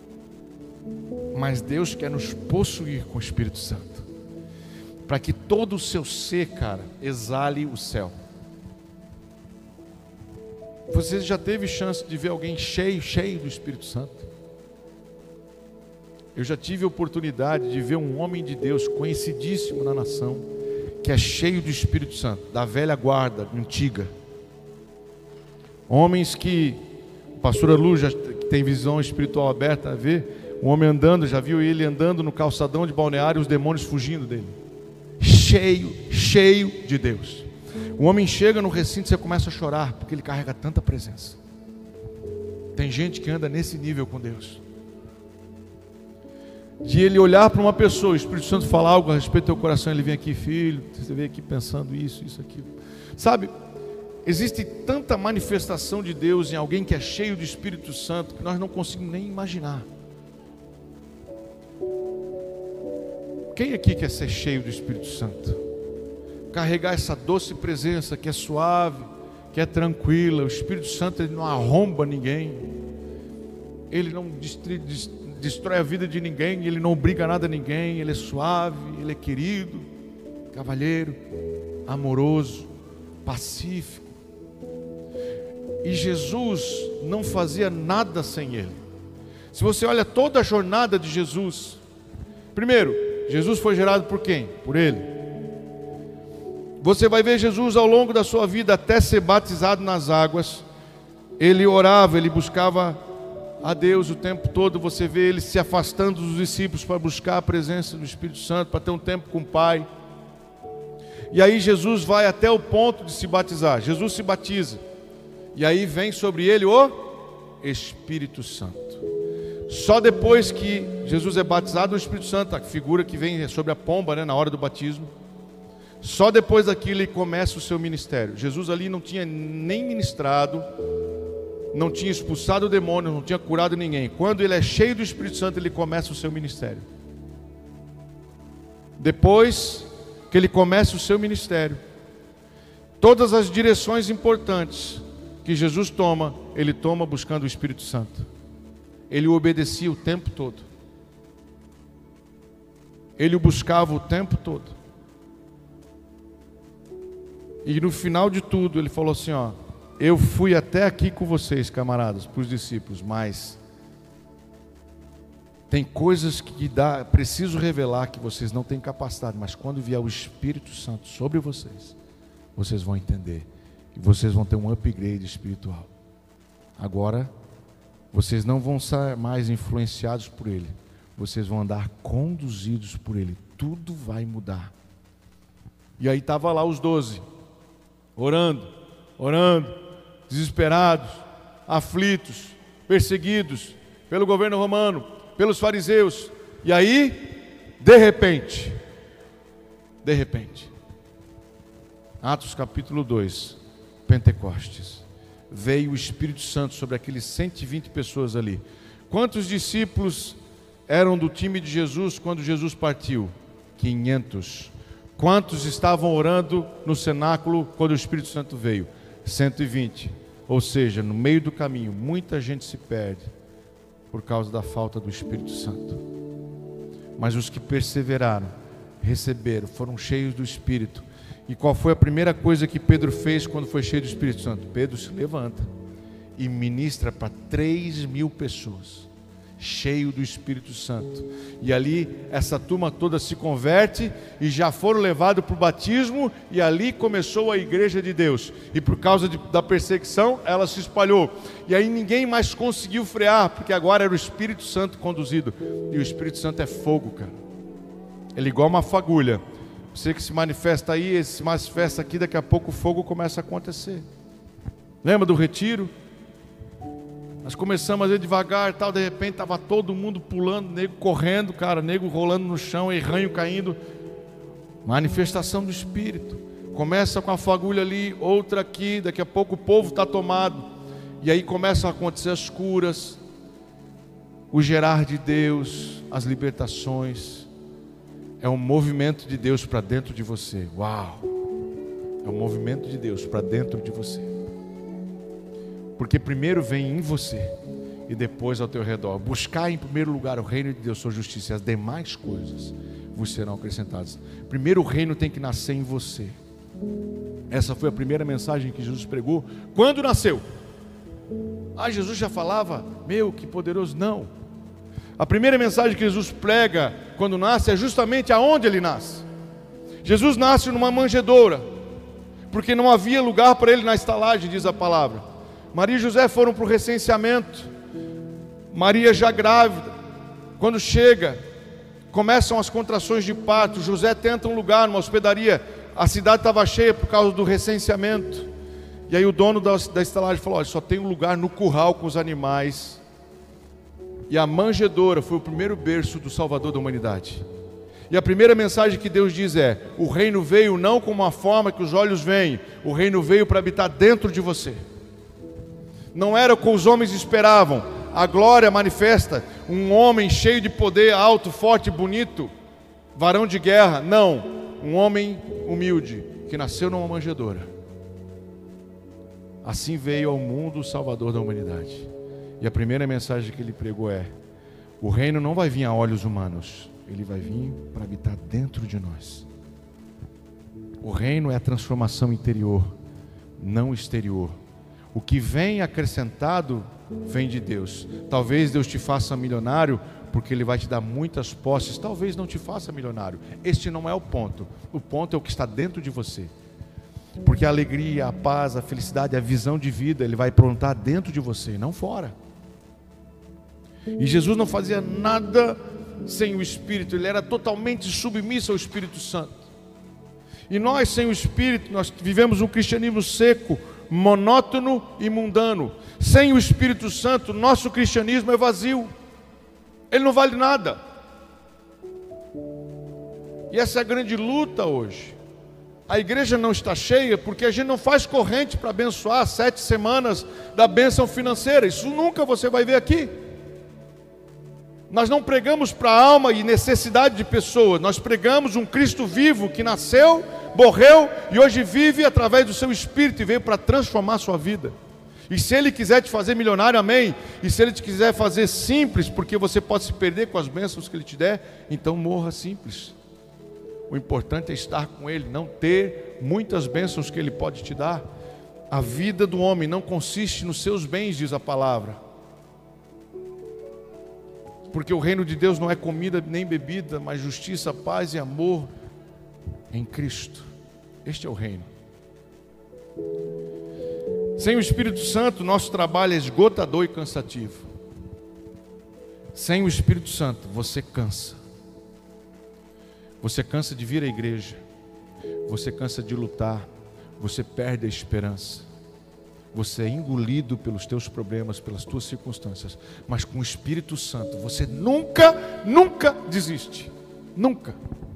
S1: Mas Deus quer nos possuir com o Espírito Santo, para que todo o seu ser, cara, exale o céu. Você já teve chance de ver alguém cheio, cheio do Espírito Santo? Eu já tive a oportunidade de ver um homem de Deus conhecidíssimo na nação, que é cheio do Espírito Santo, da velha guarda, antiga. Homens que o pastor Alu já tem visão espiritual aberta a ver, um homem andando, já viu ele andando no calçadão de Balneário, os demônios fugindo dele. Cheio, cheio de Deus. O homem chega no recinto e você começa a chorar, porque ele carrega tanta presença. Tem gente que anda nesse nível com Deus, de ele olhar para uma pessoa, o Espírito Santo falar algo a respeito do teu coração, ele vem aqui: filho, você vem aqui pensando isso, isso, aquilo. Sabe, existe tanta manifestação de Deus em alguém que é cheio do Espírito Santo, que nós não conseguimos nem imaginar. Quem aqui quer ser cheio do Espírito Santo? Carregar essa doce presença que é suave, que é tranquila. O Espírito Santo, ele não arromba ninguém, ele não destrói, destrói a vida de ninguém, ele não obriga nada a ninguém. Ele é suave, ele é querido, cavalheiro, amoroso, pacífico. E Jesus não fazia nada sem ele. Se você olha toda a jornada de Jesus, primeiro, Jesus foi gerado por quem? Por ele. Você vai ver Jesus ao longo da sua vida, até ser batizado nas águas. Ele orava, ele buscava a Deus o tempo todo. Você vê ele se afastando dos discípulos para buscar a presença do Espírito Santo, para ter um tempo com o Pai. E aí Jesus vai até o ponto de se batizar. Jesus se batiza, e aí vem sobre ele o Espírito Santo. Só depois que Jesus é batizado, o Espírito Santo, a figura que vem sobre a pomba, né, na hora do batismo, só depois daquilo ele começa o seu ministério. Jesus ali não tinha nem ministrado, não tinha expulsado o demônio, não tinha curado ninguém. Quando ele é cheio do Espírito Santo, ele começa o seu ministério. Depois que ele começa o seu ministério, todas as direções importantes que Jesus toma, ele toma buscando o Espírito Santo. Ele o obedecia o tempo todo, ele o buscava o tempo todo. E no final de tudo ele falou assim: ó, eu fui até aqui com vocês, camaradas, para os discípulos, mas tem coisas que dá, preciso revelar que vocês não têm capacidade, mas quando vier o Espírito Santo sobre vocês, vocês vão entender, e vocês vão ter um upgrade espiritual. Agora vocês não vão ser mais influenciados por ele, vocês vão andar conduzidos por ele. Tudo vai mudar. E aí estava lá os doze, orando, orando, desesperados, aflitos, perseguidos pelo governo romano, pelos fariseus. E aí, de repente, de repente, Atos capítulo dois, Pentecostes, veio o Espírito Santo sobre aqueles cento e vinte pessoas ali. Quantos discípulos eram do time de Jesus quando Jesus partiu? quinhentos. Quantos estavam orando no cenáculo quando o Espírito Santo veio? cento e vinte. Ou seja, no meio do caminho, muita gente se perde por causa da falta do Espírito Santo. Mas os que perseveraram, receberam, foram cheios do Espírito. E qual foi a primeira coisa que Pedro fez quando foi cheio do Espírito Santo? Pedro se levanta e ministra para três mil pessoas, cheio do Espírito Santo. E ali essa turma toda se converte e já foram levados para o batismo, e ali começou a igreja de Deus. E por causa de, da perseguição, ela se espalhou. E aí ninguém mais conseguiu frear, porque agora era o Espírito Santo conduzido. E o Espírito Santo é fogo, cara. Ele é igual uma fagulha. Você que se manifesta aí, se manifesta aqui, daqui a pouco o fogo começa a acontecer. Lembra do retiro? Nós começamos a ir devagar, tal, de repente estava todo mundo pulando, nego correndo, cara, nego rolando no chão, e ranho caindo. Manifestação do Espírito. Começa com a fagulha ali, outra aqui, daqui a pouco o povo está tomado. E aí começam a acontecer as curas, o gerar de Deus, as libertações. É um movimento de Deus para dentro de você. Uau! É um movimento de Deus para dentro de você. Porque primeiro vem em você e depois ao teu redor. Buscar em primeiro lugar o reino de Deus, sua justiça, e as demais coisas vos serão acrescentadas. Primeiro o reino tem que nascer em você. Essa foi a primeira mensagem que Jesus pregou quando nasceu. Ah, Jesus já falava, meu, que poderoso. Não. A primeira mensagem que Jesus prega quando nasce é justamente aonde ele nasce. Jesus nasce numa manjedoura, porque não havia lugar para ele na estalagem, diz a palavra. Maria e José foram para o recenseamento. Maria já grávida. Quando chega, começam as contrações de parto. José tenta um lugar, numa hospedaria. A cidade estava cheia por causa do recenseamento. E aí o dono da, da estalagem falou, olha, só tem um lugar no curral com os animais. E a manjedoura foi o primeiro berço do Salvador da humanidade. E a primeira mensagem que Deus diz é, o reino veio não como uma forma que os olhos veem, o reino veio para habitar dentro de você. Não era o que os homens esperavam. A glória manifesta um homem cheio de poder, alto, forte, bonito, varão de guerra. Não, um homem humilde, que nasceu numa manjedoura. Assim veio ao mundo o Salvador da humanidade. E a primeira mensagem que ele pregou é, o reino não vai vir a olhos humanos, ele vai vir para habitar dentro de nós. O reino é a transformação interior, não exterior. O que vem acrescentado vem de Deus. Talvez Deus te faça milionário porque Ele vai te dar muitas posses. Talvez não te faça milionário. Este não é o ponto. O ponto é o que está dentro de você. Porque a alegria, a paz, a felicidade, a visão de vida, Ele vai plantar dentro de você, não fora. E Jesus não fazia nada sem o Espírito. Ele era totalmente submisso ao Espírito Santo. E nós, sem o Espírito, nós vivemos um cristianismo seco, monótono e mundano. Sem o Espírito Santo, nosso cristianismo é vazio. Ele não vale nada. E essa é a grande luta hoje. A igreja não está cheia porque a gente não faz corrente para abençoar as sete semanas da bênção financeira. Isso nunca você vai ver aqui. Nós não pregamos para a alma e necessidade de pessoas. Nós pregamos um Cristo vivo que nasceu, morreu e hoje vive através do seu Espírito e veio para transformar a sua vida. E se Ele quiser te fazer milionário, amém. E se Ele te quiser fazer simples, porque você pode se perder com as bênçãos que Ele te der, então morra simples. O importante é estar com Ele, não ter muitas bênçãos que Ele pode te dar. A vida do homem não consiste nos seus bens, diz a palavra. Porque o reino de Deus não é comida nem bebida, mas justiça, paz e amor em Cristo. Este é o reino. Sem o Espírito Santo, nosso trabalho é esgotador e cansativo. Sem o Espírito Santo, você cansa. Você cansa de vir à igreja. Você cansa de lutar. Você perde a esperança. Você é engolido pelos teus problemas, pelas tuas circunstâncias. Mas com o Espírito Santo, você nunca, nunca desiste. Nunca.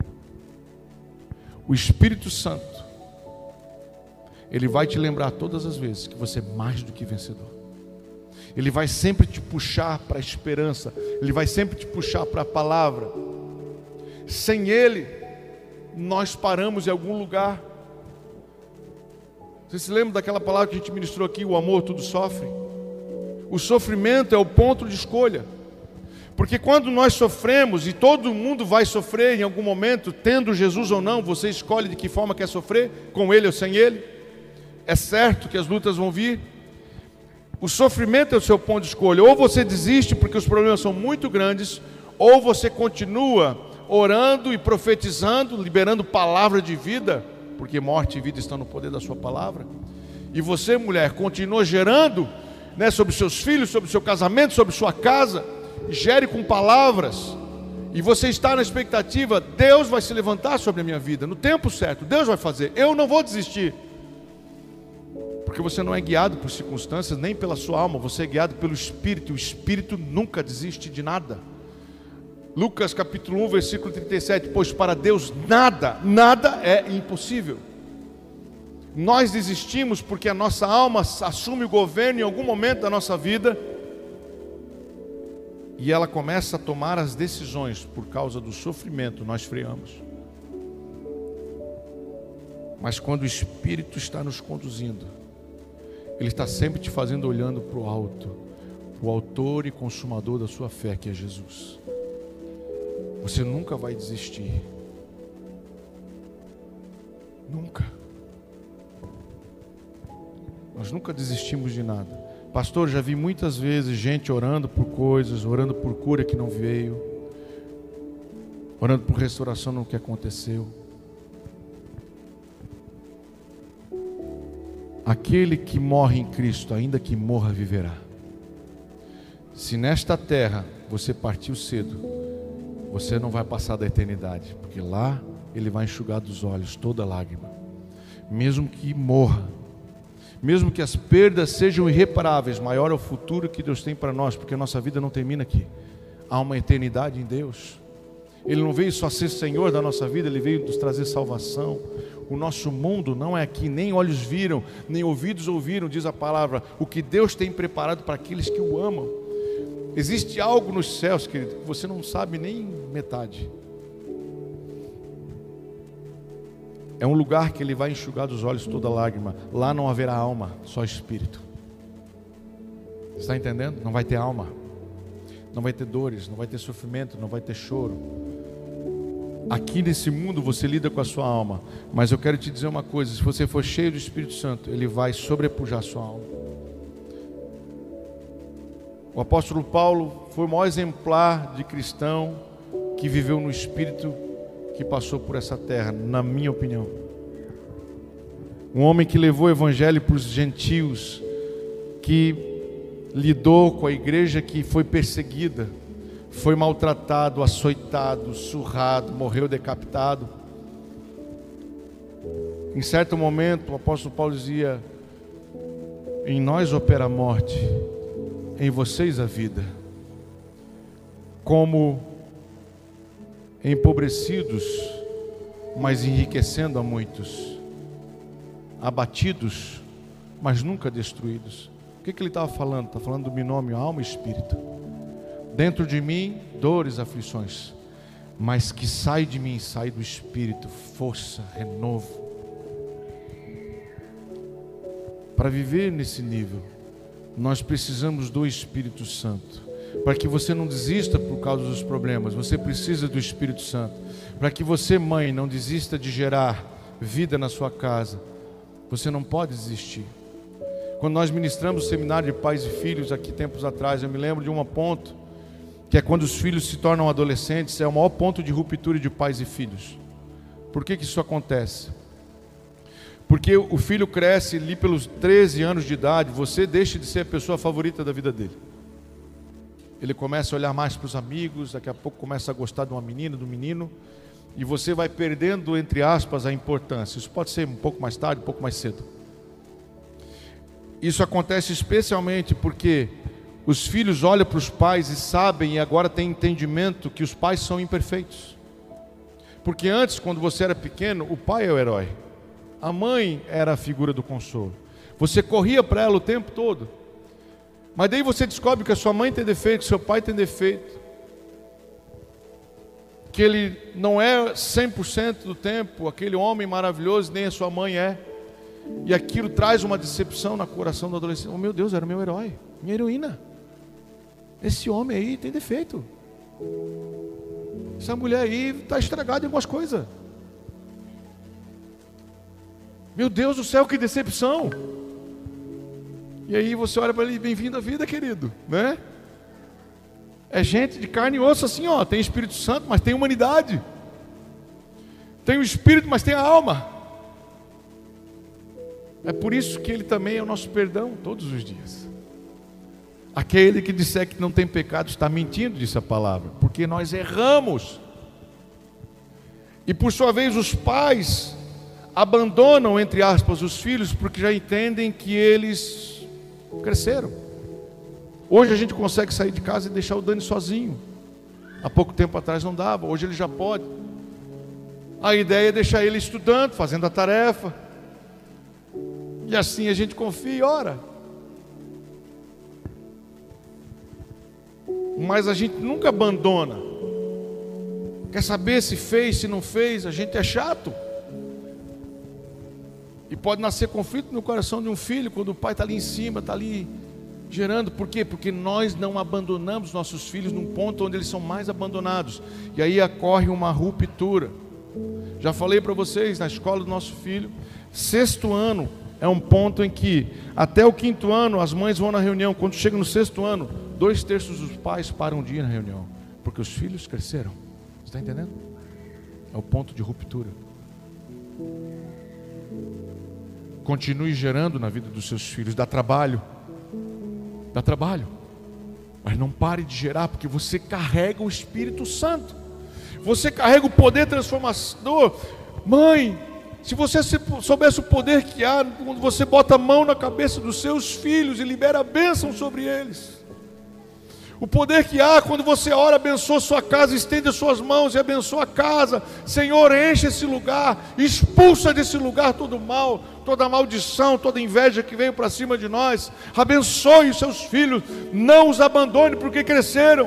S1: O Espírito Santo, Ele vai te lembrar todas as vezes que você é mais do que vencedor. Ele vai sempre te puxar para a esperança. Ele vai sempre te puxar para a palavra. Sem Ele, nós paramos em algum lugar. Você se lembra daquela palavra que a gente ministrou aqui? O amor tudo sofre. O sofrimento é o ponto de escolha. Porque quando nós sofremos, e todo mundo vai sofrer em algum momento, tendo Jesus ou não, você escolhe de que forma quer sofrer, com Ele ou sem Ele. É certo que as lutas vão vir. O sofrimento é o seu ponto de escolha. Ou você desiste porque os problemas são muito grandes, ou você continua orando e profetizando, liberando palavra de vida, porque morte e vida estão no poder da sua palavra. E você, mulher, continua gerando, né, sobre seus filhos, sobre seu casamento, sobre sua casa. Gere com palavras. E você está na expectativa, Deus vai se levantar sobre a minha vida, no tempo certo, Deus vai fazer, eu não vou desistir. Porque você não é guiado por circunstâncias, nem pela sua alma, você é guiado pelo Espírito. O Espírito nunca desiste de nada. Lucas capítulo um, versículo trinta e sete, pois para Deus nada, nada é impossível. Nós desistimos porque a nossa alma assume o governo em algum momento da nossa vida, e ela começa a tomar as decisões. Por causa do sofrimento nós freamos. Mas quando o Espírito está nos conduzindo, Ele está sempre te fazendo olhando para o alto, o autor e consumador da sua fé, que é Jesus. Você nunca vai desistir. Nunca. Nós nunca desistimos de nada. Pastor, já vi muitas vezes gente orando por coisas, orando por cura que não veio, orando por restauração no que aconteceu. Aquele que morre em Cristo, ainda que morra, viverá. Se nesta terra você partiu cedo, você não vai passar da eternidade, porque lá Ele vai enxugar dos olhos toda lágrima. Mesmo que morra, mesmo que as perdas sejam irreparáveis, maior é o futuro que Deus tem para nós, porque a nossa vida não termina aqui. Há uma eternidade em Deus. Ele não veio só ser Senhor da nossa vida, Ele veio nos trazer salvação. O nosso mundo não é aqui, nem olhos viram, nem ouvidos ouviram, diz a palavra, o que Deus tem preparado para aqueles que o amam. Existe algo nos céus, querido, que você não sabe nem metade. É um lugar que Ele vai enxugar dos olhos toda lágrima. Lá não haverá alma, só espírito. Você está entendendo? Não vai ter alma, não vai ter dores, não vai ter sofrimento, não vai ter choro. Aqui nesse mundo você lida com a sua alma, mas eu quero te dizer uma coisa: se você for cheio do Espírito Santo, Ele vai sobrepujar a sua alma. O apóstolo Paulo foi o maior exemplar de cristão que viveu no Espírito, que passou por essa terra, na minha opinião. Um homem que levou o evangelho para os gentios, que lidou com a igreja que foi perseguida, foi maltratado, açoitado, surrado, morreu decapitado. Em certo momento o apóstolo Paulo dizia: em nós opera a morte, em vocês a vida. Como empobrecidos, mas enriquecendo a muitos, abatidos, mas nunca destruídos. O que, que ele estava falando? Está falando do binômio alma e espírito. Dentro de mim, dores, aflições, mas que sai de mim, sai do Espírito, força, renovo. Para viver nesse nível, nós precisamos do Espírito Santo. Para que você não desista por causa dos problemas, você precisa do Espírito Santo. Para que você, mãe, não desista de gerar vida na sua casa, você não pode desistir. Quando nós ministramos o seminário de pais e filhos aqui tempos atrás, eu me lembro de um ponto, que é quando os filhos se tornam adolescentes, é o maior ponto de ruptura de pais e filhos. Por que que isso acontece? Porque o filho cresce ali pelos treze anos de idade, você deixa de ser a pessoa favorita da vida dele. Ele começa a olhar mais para os amigos, daqui a pouco começa a gostar de uma menina, do menino, e você vai perdendo, entre aspas, a importância. Isso pode ser um pouco mais tarde, um pouco mais cedo. Isso acontece especialmente porque os filhos olham para os pais e sabem, e agora têm entendimento que os pais são imperfeitos. Porque antes, quando você era pequeno, o pai é o herói, a mãe era a figura do consolo. Você corria para ela o tempo todo. Mas daí você descobre que a sua mãe tem defeito, que seu pai tem defeito, que ele não é cem por cento do tempo aquele homem maravilhoso, nem a sua mãe é. E aquilo traz uma decepção no coração do adolescente. Oh, meu Deus, era meu herói, minha heroína. Esse homem aí tem defeito. Essa mulher aí está estragada em algumas coisas. Meu Deus do céu, que decepção. E aí você olha para ele, bem-vindo à vida, querido, né? É gente de carne e osso assim, ó, tem Espírito Santo, mas tem humanidade. Tem o Espírito, mas tem a alma. É por isso que Ele também é o nosso perdão todos os dias. Aquele que disser que não tem pecado está mentindo, disse a palavra, porque nós erramos. E por sua vez os pais abandonam, entre aspas, os filhos, porque já entendem que eles cresceram. Hoje a gente consegue sair de casa e deixar o Dani sozinho. Há pouco tempo atrás não dava, hoje ele já pode. A ideia é deixar ele estudando, fazendo a tarefa. E assim a gente confia e ora. Mas a gente nunca abandona. Quer saber se fez, se não fez? A gente é chato. E pode nascer conflito no coração de um filho quando o pai está ali em cima, está ali gerando. Por quê? Porque nós não abandonamos nossos filhos num ponto onde eles são mais abandonados. E aí ocorre uma ruptura. Já falei para vocês, na escola do nosso filho, sexto ano é um ponto em que até o quinto ano as mães vão na reunião. Quando chega no sexto ano, dois terços dos pais param de ir na reunião, porque os filhos cresceram. Você está entendendo? É o ponto de ruptura. Continue gerando na vida dos seus filhos. Dá trabalho. Dá trabalho. Mas não pare de gerar, porque você carrega o Espírito Santo. Você carrega o poder transformador. Mãe, se você soubesse o poder que há quando você bota a mão na cabeça dos seus filhos e libera a bênção sobre eles. O poder que há quando você ora, abençoa sua casa, estende as suas mãos e abençoa a casa. Senhor, enche esse lugar, expulsa desse lugar todo mal, toda maldição, toda inveja que veio para cima de nós. Abençoe os seus filhos, não os abandone porque cresceram.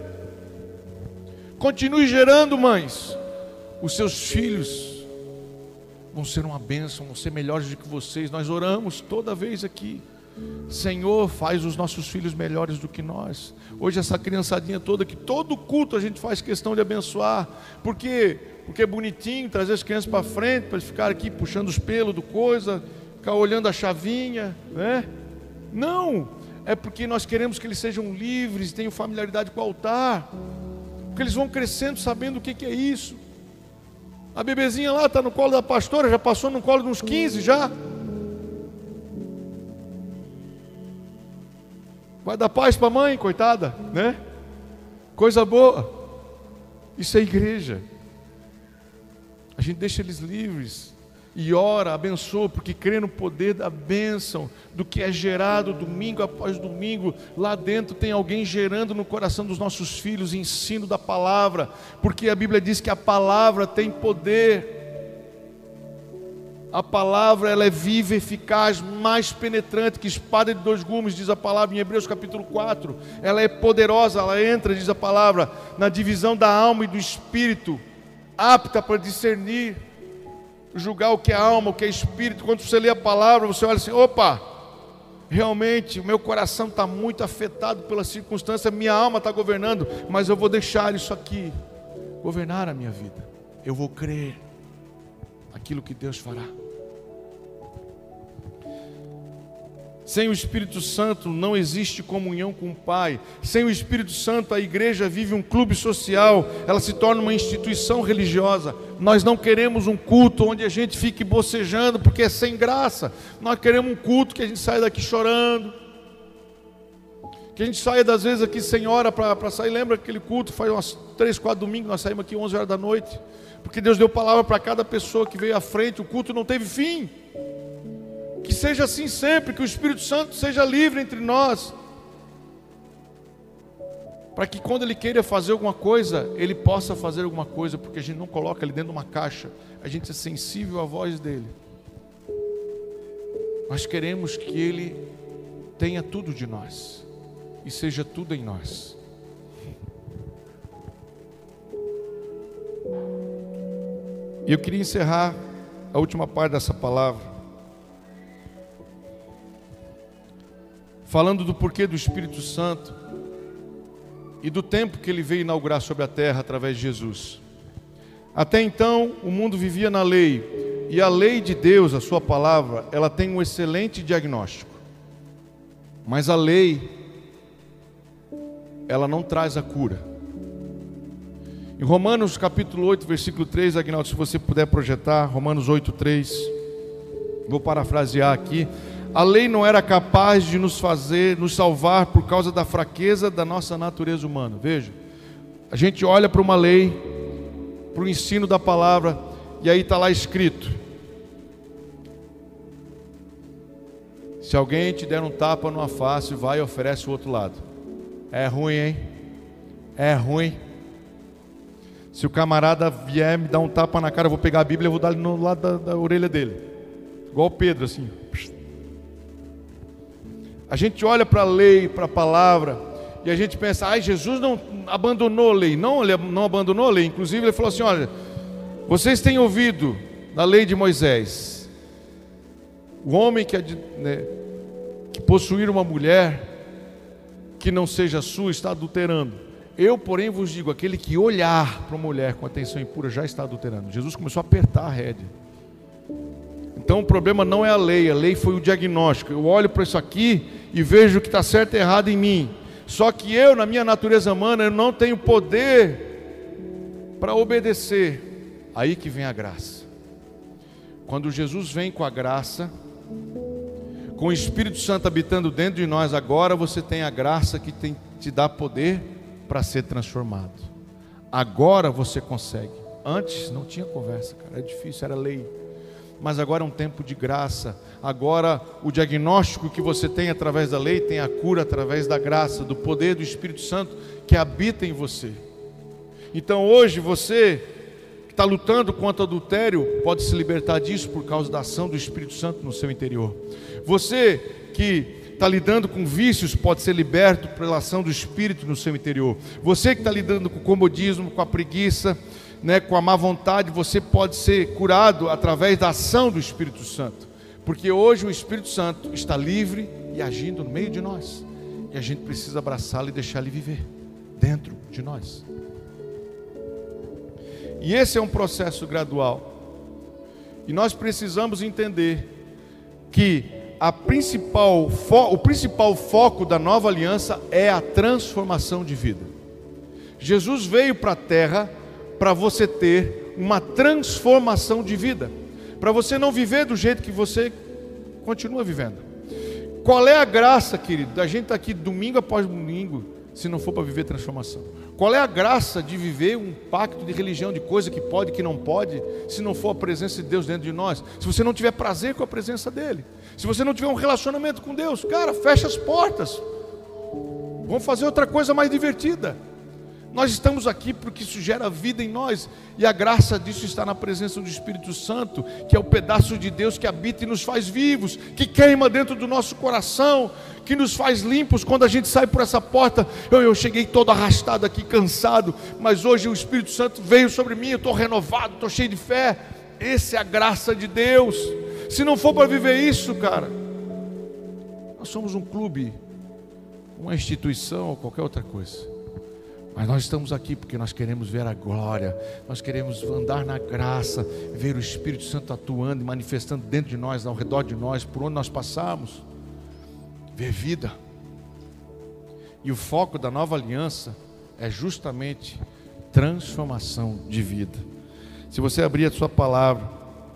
S1: Continue gerando, mães. Os seus filhos vão ser uma bênção, vão ser melhores do que vocês. Nós oramos toda vez aqui. Senhor, faz os nossos filhos melhores do que nós. Hoje essa criançadinha toda, que todo culto a gente faz questão de abençoar. Por quê? Porque é bonitinho trazer as crianças para frente, para eles ficarem aqui puxando os pelos do coisa, ficar olhando a chavinha, né? Não, é porque nós queremos que eles sejam livres, tenham familiaridade com o altar, porque eles vão crescendo sabendo o que, que é isso. A bebezinha lá está no colo da pastora, já passou no colo de uns quinze já. Vai dar paz para a mãe, coitada, né? Coisa boa. Isso é igreja. A gente deixa eles livres e ora, abençoa, porque crê no poder da bênção, do que é gerado domingo após domingo. Lá dentro tem alguém gerando no coração dos nossos filhos ensino da palavra, porque a Bíblia diz que a palavra tem poder. A palavra, ela é viva, eficaz, mais penetrante que espada de dois gumes, diz a palavra em Hebreus capítulo quatro. Ela é poderosa, ela entra, diz a palavra, na divisão da alma e do espírito, apta para discernir, julgar o que é alma, o que é espírito. Quando você lê a palavra, você olha assim, opa, realmente o meu coração está muito afetado pela circunstância, minha alma está governando, mas eu vou deixar isso aqui governar a minha vida. Eu vou crer aquilo que Deus fará. Sem o Espírito Santo não existe comunhão com o Pai. Sem o Espírito Santo a igreja vive um clube social, ela se torna uma instituição religiosa. Nós não queremos um culto onde a gente fique bocejando porque é sem graça. Nós queremos um culto que a gente saia daqui chorando, que a gente saia das vezes aqui sem hora para sair. Lembra aquele culto, faz umas três, quatro domingos, nós saímos aqui onze horas da noite, porque Deus deu palavra para cada pessoa que veio à frente, o culto não teve fim. Que seja assim sempre, que o Espírito Santo seja livre entre nós, para que quando Ele queira fazer alguma coisa, Ele possa fazer alguma coisa, porque a gente não coloca Ele dentro de uma caixa, a gente é sensível à voz dEle. Nós queremos que Ele tenha tudo de nós, e seja tudo em nós. E eu queria encerrar a última parte dessa palavra falando do porquê do Espírito Santo. e do tempo que ele veio inaugurar sobre a terra através de Jesus. Até então, o mundo vivia na lei, e a lei de Deus, a sua palavra, ela tem um excelente diagnóstico. Mas a lei, ela não traz a cura. Em Romanos capítulo oito, versículo três, Aguinaldo, se você puder projetar, Romanos oito, três, vou parafrasear aqui. A lei não era capaz de nos fazer, nos salvar por causa da fraqueza da nossa natureza humana. Veja, a gente olha para uma lei, para o ensino da palavra, e aí está lá escrito: se alguém te der um tapa numa face, vai e oferece o outro lado. É ruim, hein? É ruim. Se o camarada vier me dar um tapa na cara, eu vou pegar a Bíblia e vou dar no lado da, da orelha dele. Igual o Pedro, assim. A gente olha para a lei, para a palavra, e a gente pensa: ai, Jesus não abandonou a lei. Não, ele não abandonou a lei. Inclusive ele falou assim: olha, vocês têm ouvido na lei de Moisés, o homem que, né, que possuir uma mulher que não seja sua está adulterando. Eu, porém, vos digo, aquele que olhar para uma mulher com atenção impura já está adulterando. Jesus começou a apertar a rédea. Então o problema não é a lei, a lei foi o diagnóstico. Eu olho para isso aqui e vejo o que está certo e errado em mim. Só que eu, na minha natureza humana, eu não tenho poder para obedecer. Aí que vem a graça. Quando Jesus vem com a graça, com o Espírito Santo habitando dentro de nós, agora você tem a graça que tem, te dá poder para ser transformado. Agora você consegue. Antes não tinha conversa, cara, era difícil, era lei. Mas agora é um tempo de graça. Agora o diagnóstico que você tem através da lei tem a cura através da graça, do poder do Espírito Santo que habita em você. Então hoje você que está lutando contra o adultério pode se libertar disso por causa da ação do Espírito Santo no seu interior. Você que está lidando com vícios pode ser liberto pela ação do Espírito no seu interior. Você que está lidando com o comodismo, com a preguiça, né, com a má vontade, você pode ser curado através da ação do Espírito Santo, porque hoje o Espírito Santo está livre e agindo no meio de nós, e a gente precisa abraçá-lo e deixar ele viver dentro de nós. E esse é um processo gradual, e nós precisamos entender que a principal fo- o principal foco da nova aliança é a transformação de vida. Jesus veio para a terra para você ter uma transformação de vida, para você não viver do jeito que você continua vivendo. Qual é a graça, querido, da gente estar aqui domingo após domingo, se não for para viver transformação? Qual é a graça de viver um pacto de religião, de coisa que pode e que não pode, se não for a presença de Deus dentro de nós? Se você não tiver prazer com a presença dele, se você não tiver um relacionamento com Deus, cara, fecha as portas, vamos fazer outra coisa mais divertida. Nós estamos aqui porque isso gera vida em nós, e a graça disso está na presença do Espírito Santo, que é o pedaço de Deus que habita e nos faz vivos, que queima dentro do nosso coração, que nos faz limpos. Quando a gente sai por essa porta, eu, eu cheguei todo arrastado aqui, cansado, mas hoje o Espírito Santo veio sobre mim, eu estou renovado, estou cheio de fé. Essa é a graça de Deus. Se não for para viver isso, cara, nós somos um clube, uma instituição ou qualquer outra coisa. Mas nós estamos aqui porque nós queremos ver a glória, nós queremos andar na graça, ver o Espírito Santo atuando e manifestando dentro de nós, ao redor de nós, por onde nós passamos, ver vida. E o foco da nova aliança é justamente transformação de vida. Se você abrir a sua palavra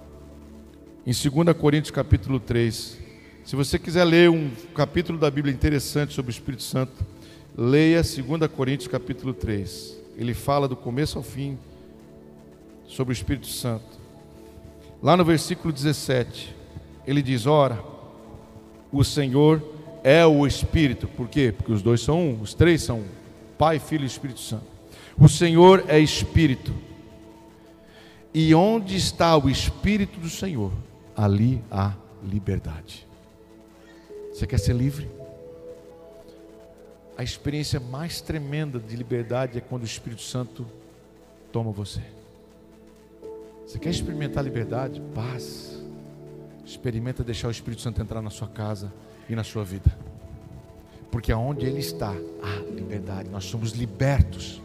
S1: em dois Coríntios capítulo três, se você quiser ler um capítulo da Bíblia interessante sobre o Espírito Santo, leia dois Coríntios capítulo três. Ele fala do começo ao fim sobre o Espírito Santo. Lá no versículo dezessete, ele diz: ora, o Senhor é o Espírito. Por quê? Porque os dois são um, os três são um, Pai, Filho e Espírito Santo. O Senhor é Espírito, e onde está o Espírito do Senhor, ali há liberdade. Você quer ser livre? A experiência mais tremenda de liberdade é quando o Espírito Santo toma você. Você quer experimentar liberdade? Paz. Experimenta deixar o Espírito Santo entrar na sua casa e na sua vida. Porque aonde Ele está, há liberdade. Nós somos libertos.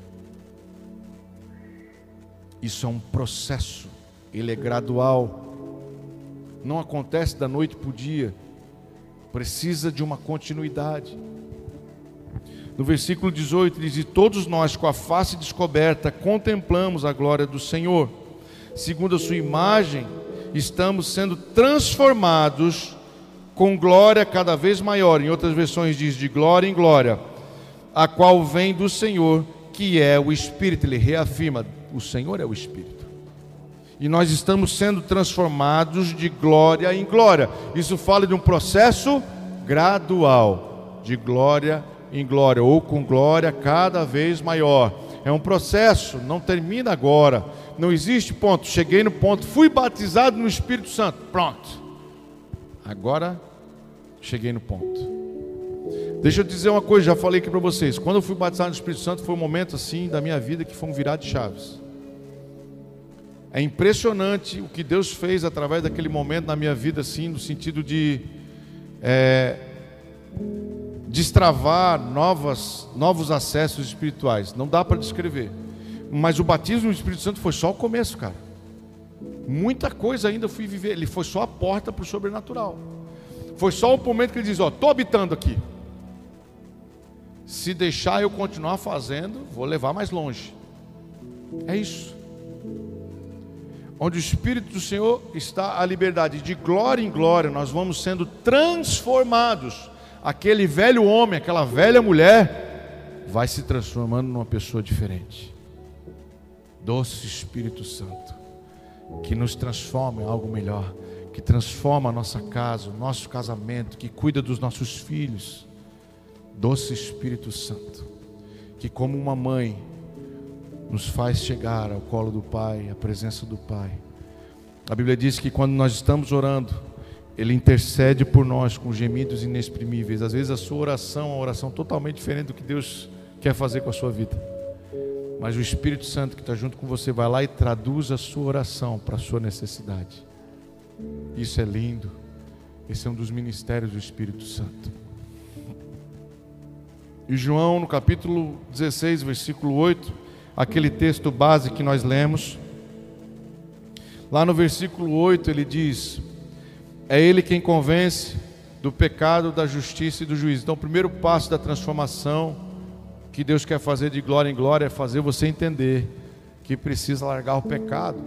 S1: Isso é um processo. Ele é gradual. Não acontece da noite para o dia. Precisa de uma continuidade. No versículo dezoito diz: e todos nós, com a face descoberta, contemplamos a glória do Senhor. Segundo a sua imagem, estamos sendo transformados com glória cada vez maior. Em outras versões diz: de glória em glória, a qual vem do Senhor, que é o Espírito. Ele reafirma: o Senhor é o Espírito. E nós estamos sendo transformados de glória em glória. Isso fala de um processo gradual, de glória em glória, ou com glória cada vez maior. É um processo, não termina agora. Não existe ponto, cheguei no ponto, fui batizado no Espírito Santo, pronto, agora cheguei no ponto. Deixa eu dizer uma coisa, já falei aqui para vocês. Quando eu fui batizado no Espírito Santo, foi um momento assim da minha vida que foi um virar de chaves. É impressionante o que Deus fez através daquele momento na minha vida, assim, no sentido de é, destravar novas, novos acessos espirituais. Não dá para descrever. Mas o batismo no Espírito Santo foi só o começo, cara. Muita coisa ainda eu fui viver. Ele foi só a porta para o sobrenatural. Foi só o momento que ele diz: ó, estou habitando aqui. Se deixar eu continuar fazendo, vou levar mais longe. É isso. Onde o Espírito do Senhor está, a liberdade. De glória em glória nós vamos sendo transformados. Aquele velho homem, aquela velha mulher vai se transformando numa pessoa diferente. Doce Espírito Santo, que nos transforma em algo melhor, que transforma a nossa casa, o nosso casamento, que cuida dos nossos filhos. Doce Espírito Santo, que como uma mãe nos faz chegar ao colo do Pai, à presença do Pai. A Bíblia diz que quando nós estamos orando, Ele intercede por nós com gemidos inexprimíveis. Às vezes a sua oração é uma oração totalmente diferente do que Deus quer fazer com a sua vida. Mas o Espírito Santo que está junto com você vai lá e traduz a sua oração para a sua necessidade. Isso é lindo. Esse é um dos ministérios do Espírito Santo. E João, no capítulo dezesseis, versículo oito, aquele texto base que nós lemos, lá no versículo oito ele diz: é Ele quem convence do pecado, da justiça e do juízo. Então o primeiro passo da transformação que Deus quer fazer de glória em glória é fazer você entender que precisa largar o pecado.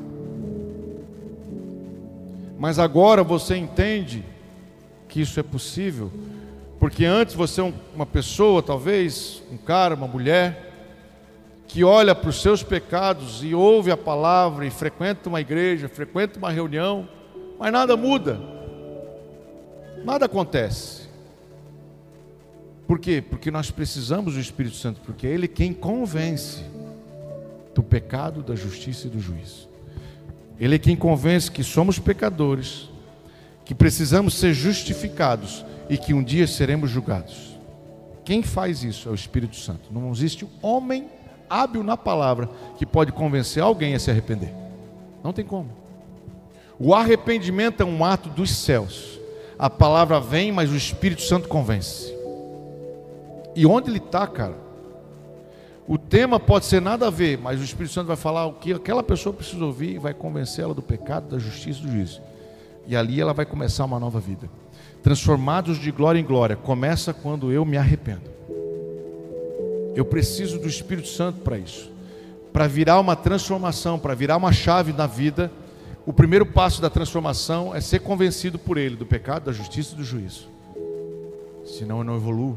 S1: Mas agora você entende que isso é possível, porque antes você é uma pessoa, talvez um cara, uma mulher, que olha para os seus pecados e ouve a palavra e frequenta uma igreja, frequenta uma reunião, mas nada muda, nada acontece. Por quê? Porque nós precisamos do Espírito Santo, porque é Ele quem convence do pecado, da justiça e do juízo. Ele é quem convence que somos pecadores, que precisamos ser justificados e que um dia seremos julgados. Quem faz isso é o Espírito Santo. Não existe um homem hábil na palavra que pode convencer alguém a se arrepender. Não tem como. O arrependimento é um ato dos céus. A palavra vem, mas o Espírito Santo convence. E onde ele está, cara? O tema pode ser nada a ver, mas o Espírito Santo vai falar o que aquela pessoa precisa ouvir e vai convencê-la do pecado, da justiça e do juízo. E ali ela vai começar uma nova vida. Transformados de glória em glória, começa quando eu me arrependo. Eu preciso do Espírito Santo para isso. Para virar uma transformação, para virar uma chave na vida, o primeiro passo da transformação é ser convencido por Ele do pecado, da justiça e do juízo. Senão eu não evoluo.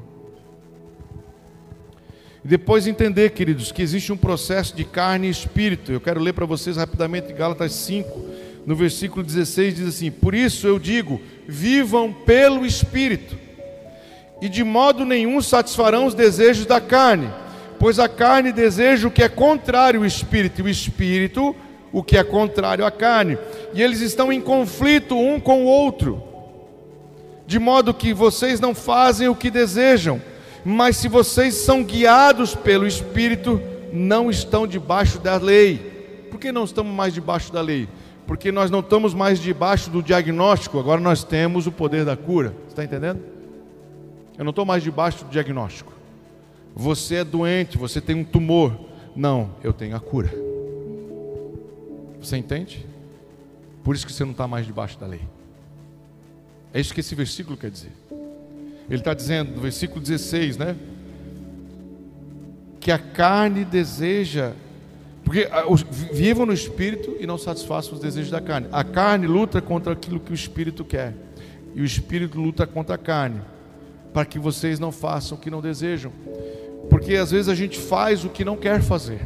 S1: E depois entender, queridos, que existe um processo de carne e espírito. Eu quero ler para vocês rapidamente Gálatas cinco, no versículo dezesseis, diz assim: por isso eu digo, vivam pelo Espírito, e de modo nenhum satisfarão os desejos da carne, pois a carne deseja o que é contrário ao Espírito, e o Espírito o que é contrário à carne, e eles estão em conflito um com o outro, de modo que vocês não fazem o que desejam. Mas se vocês são guiados pelo Espírito, não estão debaixo da lei. Por que não estamos mais debaixo da lei? Porque nós não estamos mais debaixo do diagnóstico, agora nós temos o poder da cura. Você está entendendo? Eu não estou mais debaixo do diagnóstico. Você é doente, você tem um tumor. Não, eu tenho a cura. Você entende? Por isso que você não está mais debaixo da lei. É isso que esse versículo quer dizer. Ele está dizendo, no versículo dezesseis, né? Que a carne deseja, porque vivam no Espírito e não satisfaçam os desejos da carne. A carne luta contra aquilo que o Espírito quer, e o Espírito luta contra a carne, para que vocês não façam o que não desejam. Porque às vezes a gente faz o que não quer fazer.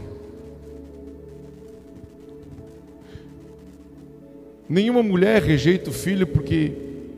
S1: Nenhuma mulher rejeita o filho porque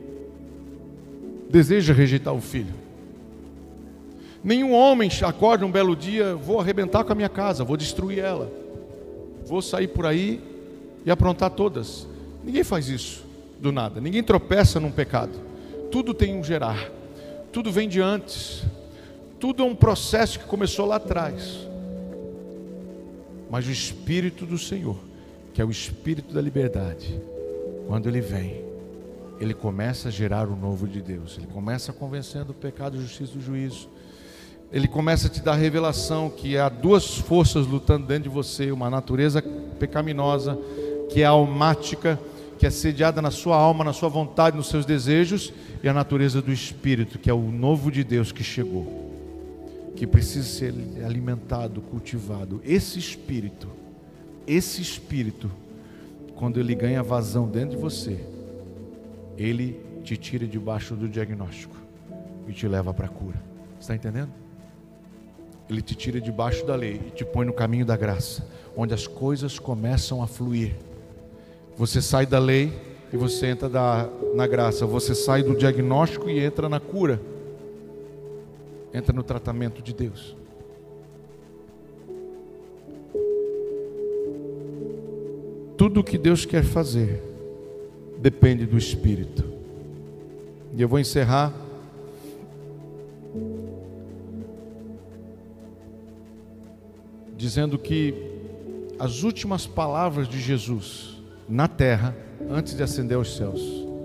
S1: deseja rejeitar o filho. Nenhum homem acorda um belo dia: vou arrebentar com a minha casa, vou destruir ela, vou sair por aí e aprontar todas. Ninguém faz isso do nada. Ninguém tropeça num pecado. Tudo tem um gerar, tudo vem de antes, tudo é um processo que começou lá atrás. Mas o Espírito do Senhor, que é o Espírito da liberdade, quando Ele vem, Ele começa a gerar o novo de Deus. Ele começa convencendo o pecado, a justiça e o juízo. Ele começa a te dar revelação que há duas forças lutando dentro de você: uma natureza pecaminosa, que é almática, que é sediada na sua alma, na sua vontade, nos seus desejos, e a natureza do Espírito, que é o novo de Deus que chegou, que precisa ser alimentado, cultivado. Esse Espírito, esse Espírito, quando ele ganha vazão dentro de você, ele te tira debaixo do diagnóstico e te leva para a cura. Está entendendo? Ele te tira debaixo da lei e te põe no caminho da graça, onde as coisas começam a fluir. Você sai da lei e você entra da, na graça. Você sai do diagnóstico e entra na cura. Entra no tratamento de Deus. Tudo o que Deus quer fazer depende do Espírito. E eu vou encerrar dizendo que as últimas palavras de Jesus na terra, antes de ascender aos céus,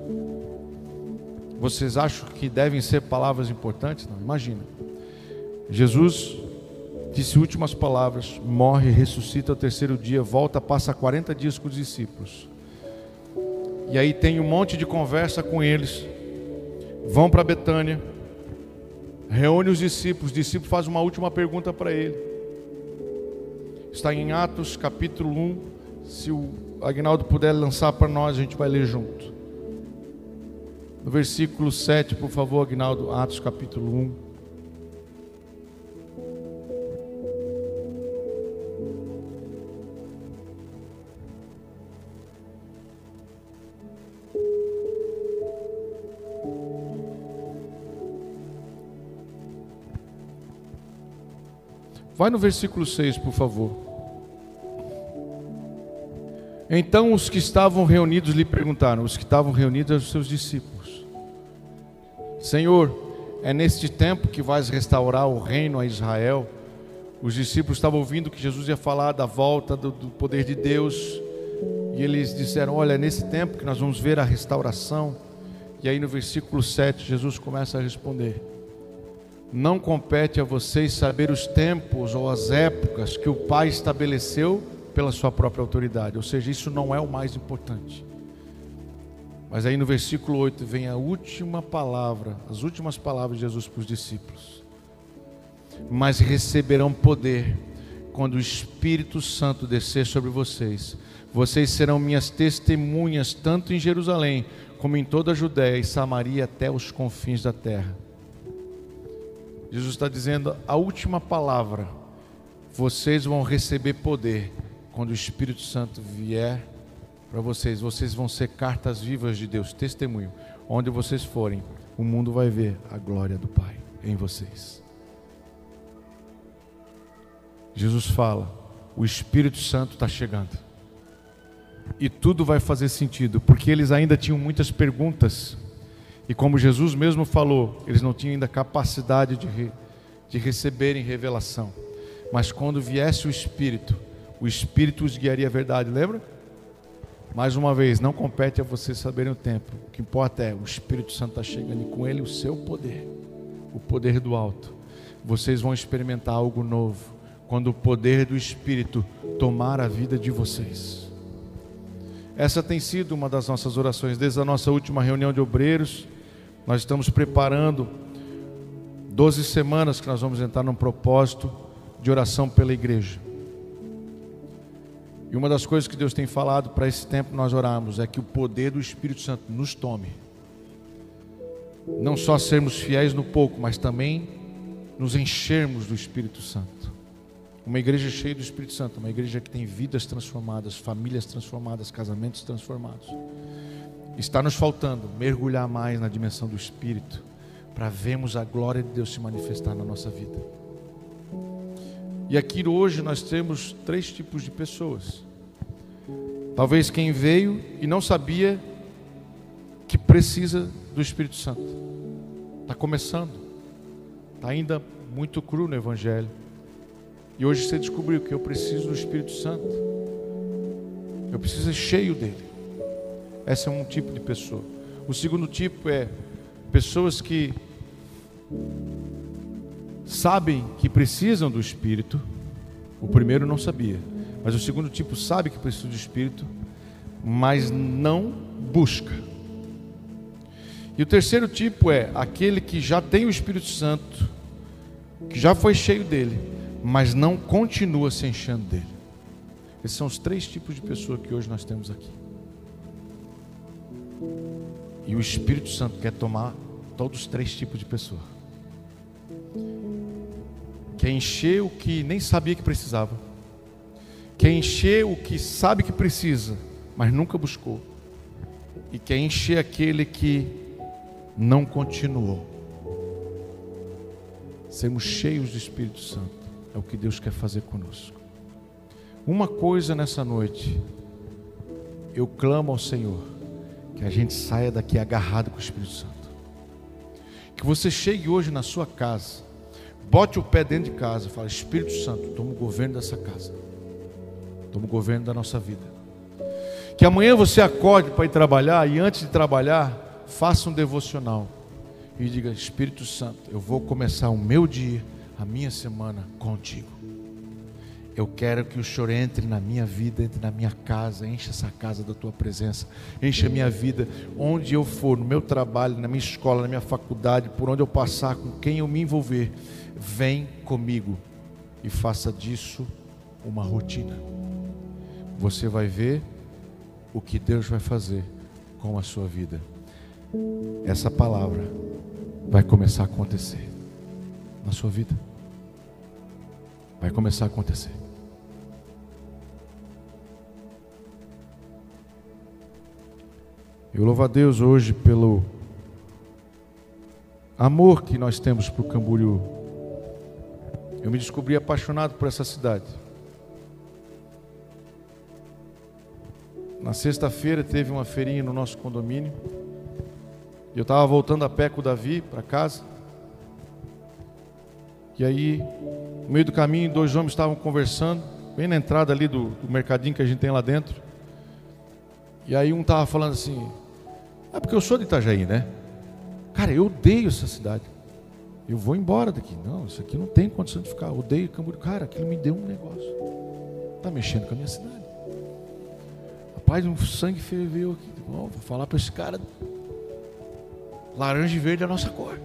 S1: vocês acham que devem ser palavras importantes? Não, imagina. Jesus disse últimas palavras, morre, ressuscita ao terceiro dia, volta, passa quarenta dias com os discípulos. E aí tem um monte de conversa com eles. Vão para Betânia, reúne os discípulos, os discípulos fazem uma última pergunta para ele. Está em Atos capítulo um, se o Agnaldo puder lançar para nós, a gente vai ler junto. No versículo sete, por favor, Agnaldo, Atos capítulo um. Vai no versículo seis, por favor. Então os que estavam reunidos lhe perguntaram, os que estavam reunidos eram os seus discípulos: Senhor, é neste tempo que vais restaurar o reino a Israel? Os discípulos estavam ouvindo que Jesus ia falar da volta do, do poder de Deus, e eles disseram: olha, é nesse tempo que nós vamos ver a restauração. E aí no versículo sete, Jesus começa a responder: não compete a vocês saber os tempos ou as épocas que o Pai estabeleceu pela sua própria autoridade. Ou seja, isso não é o mais importante. Mas aí no versículo oito vem a última palavra, as últimas palavras de Jesus para os discípulos: mas receberão poder quando o Espírito Santo descer sobre vocês. Vocês serão minhas testemunhas tanto em Jerusalém como em toda a Judéia e Samaria até os confins da terra. Jesus está dizendo a última palavra: vocês vão receber poder quando o Espírito Santo vier para vocês. Vocês vão ser cartas vivas de Deus, testemunho. Onde vocês forem, o mundo vai ver a glória do Pai em vocês. Jesus fala: o Espírito Santo está chegando. E tudo vai fazer sentido, porque eles ainda tinham muitas perguntas. E como Jesus mesmo falou, eles não tinham ainda capacidade de, re, de receberem revelação. Mas quando viesse o Espírito, o Espírito os guiaria a verdade, lembra? Mais uma vez, não compete a vocês saberem o tempo. O que importa é, o Espírito Santo está chegando e com ele o seu poder. o poder do alto. Vocês vão experimentar algo novo quando o poder do Espírito tomar a vida de vocês. Essa tem sido uma das nossas orações. Desde a nossa última reunião de obreiros, nós estamos preparando doze semanas que nós vamos entrar num propósito de oração pela igreja. E uma das coisas que Deus tem falado para esse tempo nós orarmos é que o poder do Espírito Santo nos tome. Não só sermos fiéis no pouco, mas também nos enchermos do Espírito Santo. Uma igreja cheia do Espírito Santo, uma igreja que tem vidas transformadas, famílias transformadas, casamentos transformados. Está nos faltando mergulhar mais na dimensão do Espírito, para vermos a glória de Deus se manifestar na nossa vida. E aqui hoje nós temos três tipos de pessoas. Talvez quem veio e não sabia que precisa do Espírito Santo. Está começando, está ainda muito cru no Evangelho. E hoje você descobriu que eu preciso do Espírito Santo. Eu preciso ser cheio dele. Esse é um tipo de pessoa. O segundo tipo é pessoas que sabem que precisam do Espírito. O primeiro não sabia, mas o segundo tipo sabe que precisa do Espírito, mas não busca. E o terceiro tipo é aquele que já tem o Espírito Santo, que já foi cheio dele, mas não continua se enchendo dele. Esses são os três tipos de pessoa que hoje nós temos aqui. E o Espírito Santo quer tomar todos os três tipos de pessoa. Quer encher o que nem sabia que precisava. Quer encher o que sabe que precisa, mas nunca buscou. E quer encher aquele que não continuou. Sermos cheios do Espírito Santo é o que Deus quer fazer conosco. Uma coisa nessa noite, eu clamo ao Senhor, que a gente saia daqui agarrado com o Espírito Santo. Que você chegue hoje na sua casa, bote o pé dentro de casa e fale: Espírito Santo, toma o governo dessa casa, toma o governo da nossa vida. Que amanhã você acorde para ir trabalhar e antes de trabalhar, faça um devocional e diga: Espírito Santo, eu vou começar o meu dia, a minha semana contigo. Eu quero que o Senhor entre na minha vida, entre na minha casa, encha essa casa da tua presença, encha a minha vida, onde eu for, no meu trabalho, na minha escola, na minha faculdade, por onde eu passar, com quem eu me envolver, vem comigo e faça disso uma rotina. Você vai ver o que Deus vai fazer com a sua vida. Essa palavra vai começar a acontecer na sua vida. Vai começar a acontecer. Eu louvo a Deus hoje pelo amor que nós temos por Camboriú. Eu me descobri apaixonado por essa cidade. Na sexta-feira teve uma feirinha no nosso condomínio. Eu estava voltando a pé com o Davi para casa. E aí, no meio do caminho, dois homens estavam conversando, bem na entrada ali do, do mercadinho que a gente tem lá dentro. E aí um estava falando assim: é porque eu sou de Itajaí, né? Cara, eu odeio essa cidade. Eu vou embora daqui. Não, isso aqui não tem condição de ficar. Eu odeio Camboriú. Cara, aquilo me deu um negócio. Está mexendo com a minha cidade. Rapaz, um sangue ferveu aqui. Bom, vou falar para esse cara: laranja e verde é a nossa cor.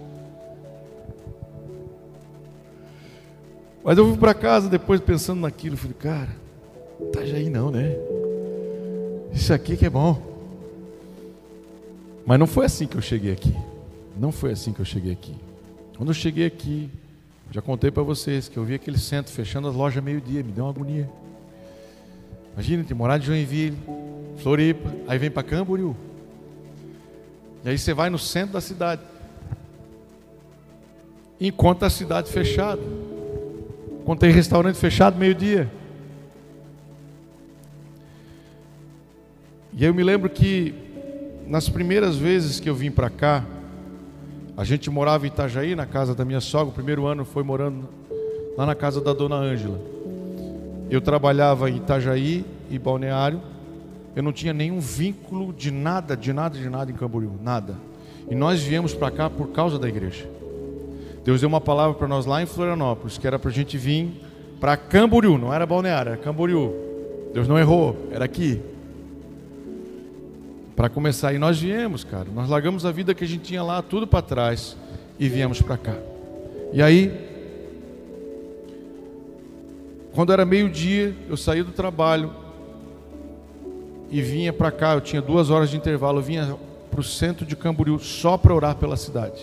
S1: Mas eu fui para casa depois pensando naquilo. Falei: cara, Itajaí não, né? Isso aqui que é bom. Mas não foi assim que eu cheguei aqui. Não foi assim que eu cheguei aqui. Quando eu cheguei aqui, já contei para vocês que eu vi aquele centro fechando as lojas meio-dia. Me deu uma agonia. Imagina, ter morado em Joinville, Floripa, aí vem para Camboriú. E aí você vai no centro da cidade, encontra a cidade fechada. Quando tem restaurante fechado, meio-dia. E eu me lembro que nas primeiras vezes que eu vim para cá, a gente morava em Itajaí, na casa da minha sogra. O primeiro ano foi morando lá na casa da dona Ângela. Eu trabalhava em Itajaí e Balneário. Eu não tinha nenhum vínculo de nada, de nada, de nada em Camboriú, nada. E nós viemos para cá por causa da igreja. Deus deu uma palavra para nós lá em Florianópolis, que era para a gente vir para Camboriú, não era Balneário, era Camboriú. Deus não errou, era aqui. Para começar, e nós viemos, cara, nós largamos a vida que a gente tinha lá, tudo para trás, e viemos para cá. E aí, quando era meio-dia, eu saía do trabalho e vinha para cá, eu tinha duas horas de intervalo, eu vinha para o centro de Camboriú só para orar pela cidade.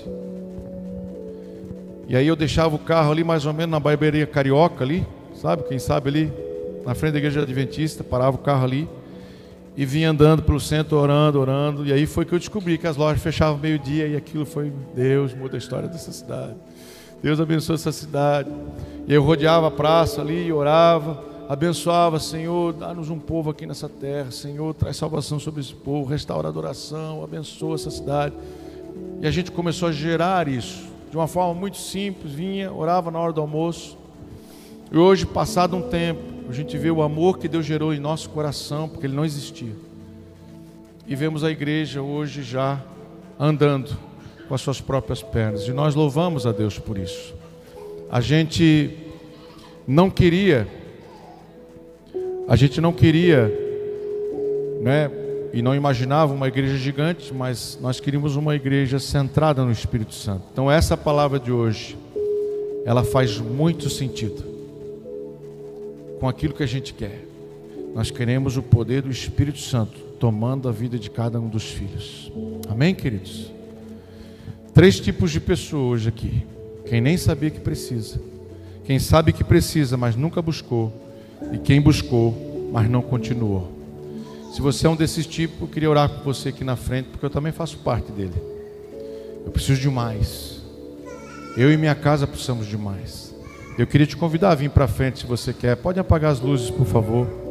S1: E aí eu deixava o carro ali mais ou menos na barbearia Carioca ali, sabe, quem sabe ali, na frente da igreja adventista, parava o carro ali e vinha andando pelo centro, orando, orando. E aí foi que eu descobri que as lojas fechavam meio-dia e aquilo foi, Deus muda a história dessa cidade. Deus abençoa essa cidade. E eu rodeava a praça ali e orava, abençoava, Senhor, dá-nos um povo aqui nessa terra, Senhor, traz salvação sobre esse povo, restaura a adoração, abençoa essa cidade. E a gente começou a gerar isso, de uma forma muito simples, vinha, orava na hora do almoço. E hoje, passado um tempo, a gente vê o amor que Deus gerou em nosso coração, porque ele não existia. E vemos a igreja hoje já andando com as suas próprias pernas. E nós louvamos a Deus por isso. A gente não queria, a gente não queria, né, e não imaginava uma igreja gigante, mas nós queríamos uma igreja centrada no Espírito Santo. Então essa palavra de hoje, ela faz muito sentido com aquilo que a gente quer. Nós queremos o poder do Espírito Santo tomando a vida de cada um dos filhos. Amém, queridos? Três tipos de pessoas hoje aqui. Quem nem sabia que precisa, quem sabe que precisa, mas nunca buscou, e quem buscou, mas não continuou. Se você é um desses tipos, eu queria orar com você aqui na frente, porque eu também faço parte dele. Eu preciso de mais. Eu e minha casa precisamos de mais. Eu queria te convidar a vir para frente se você quer. Pode apagar as luzes, por favor.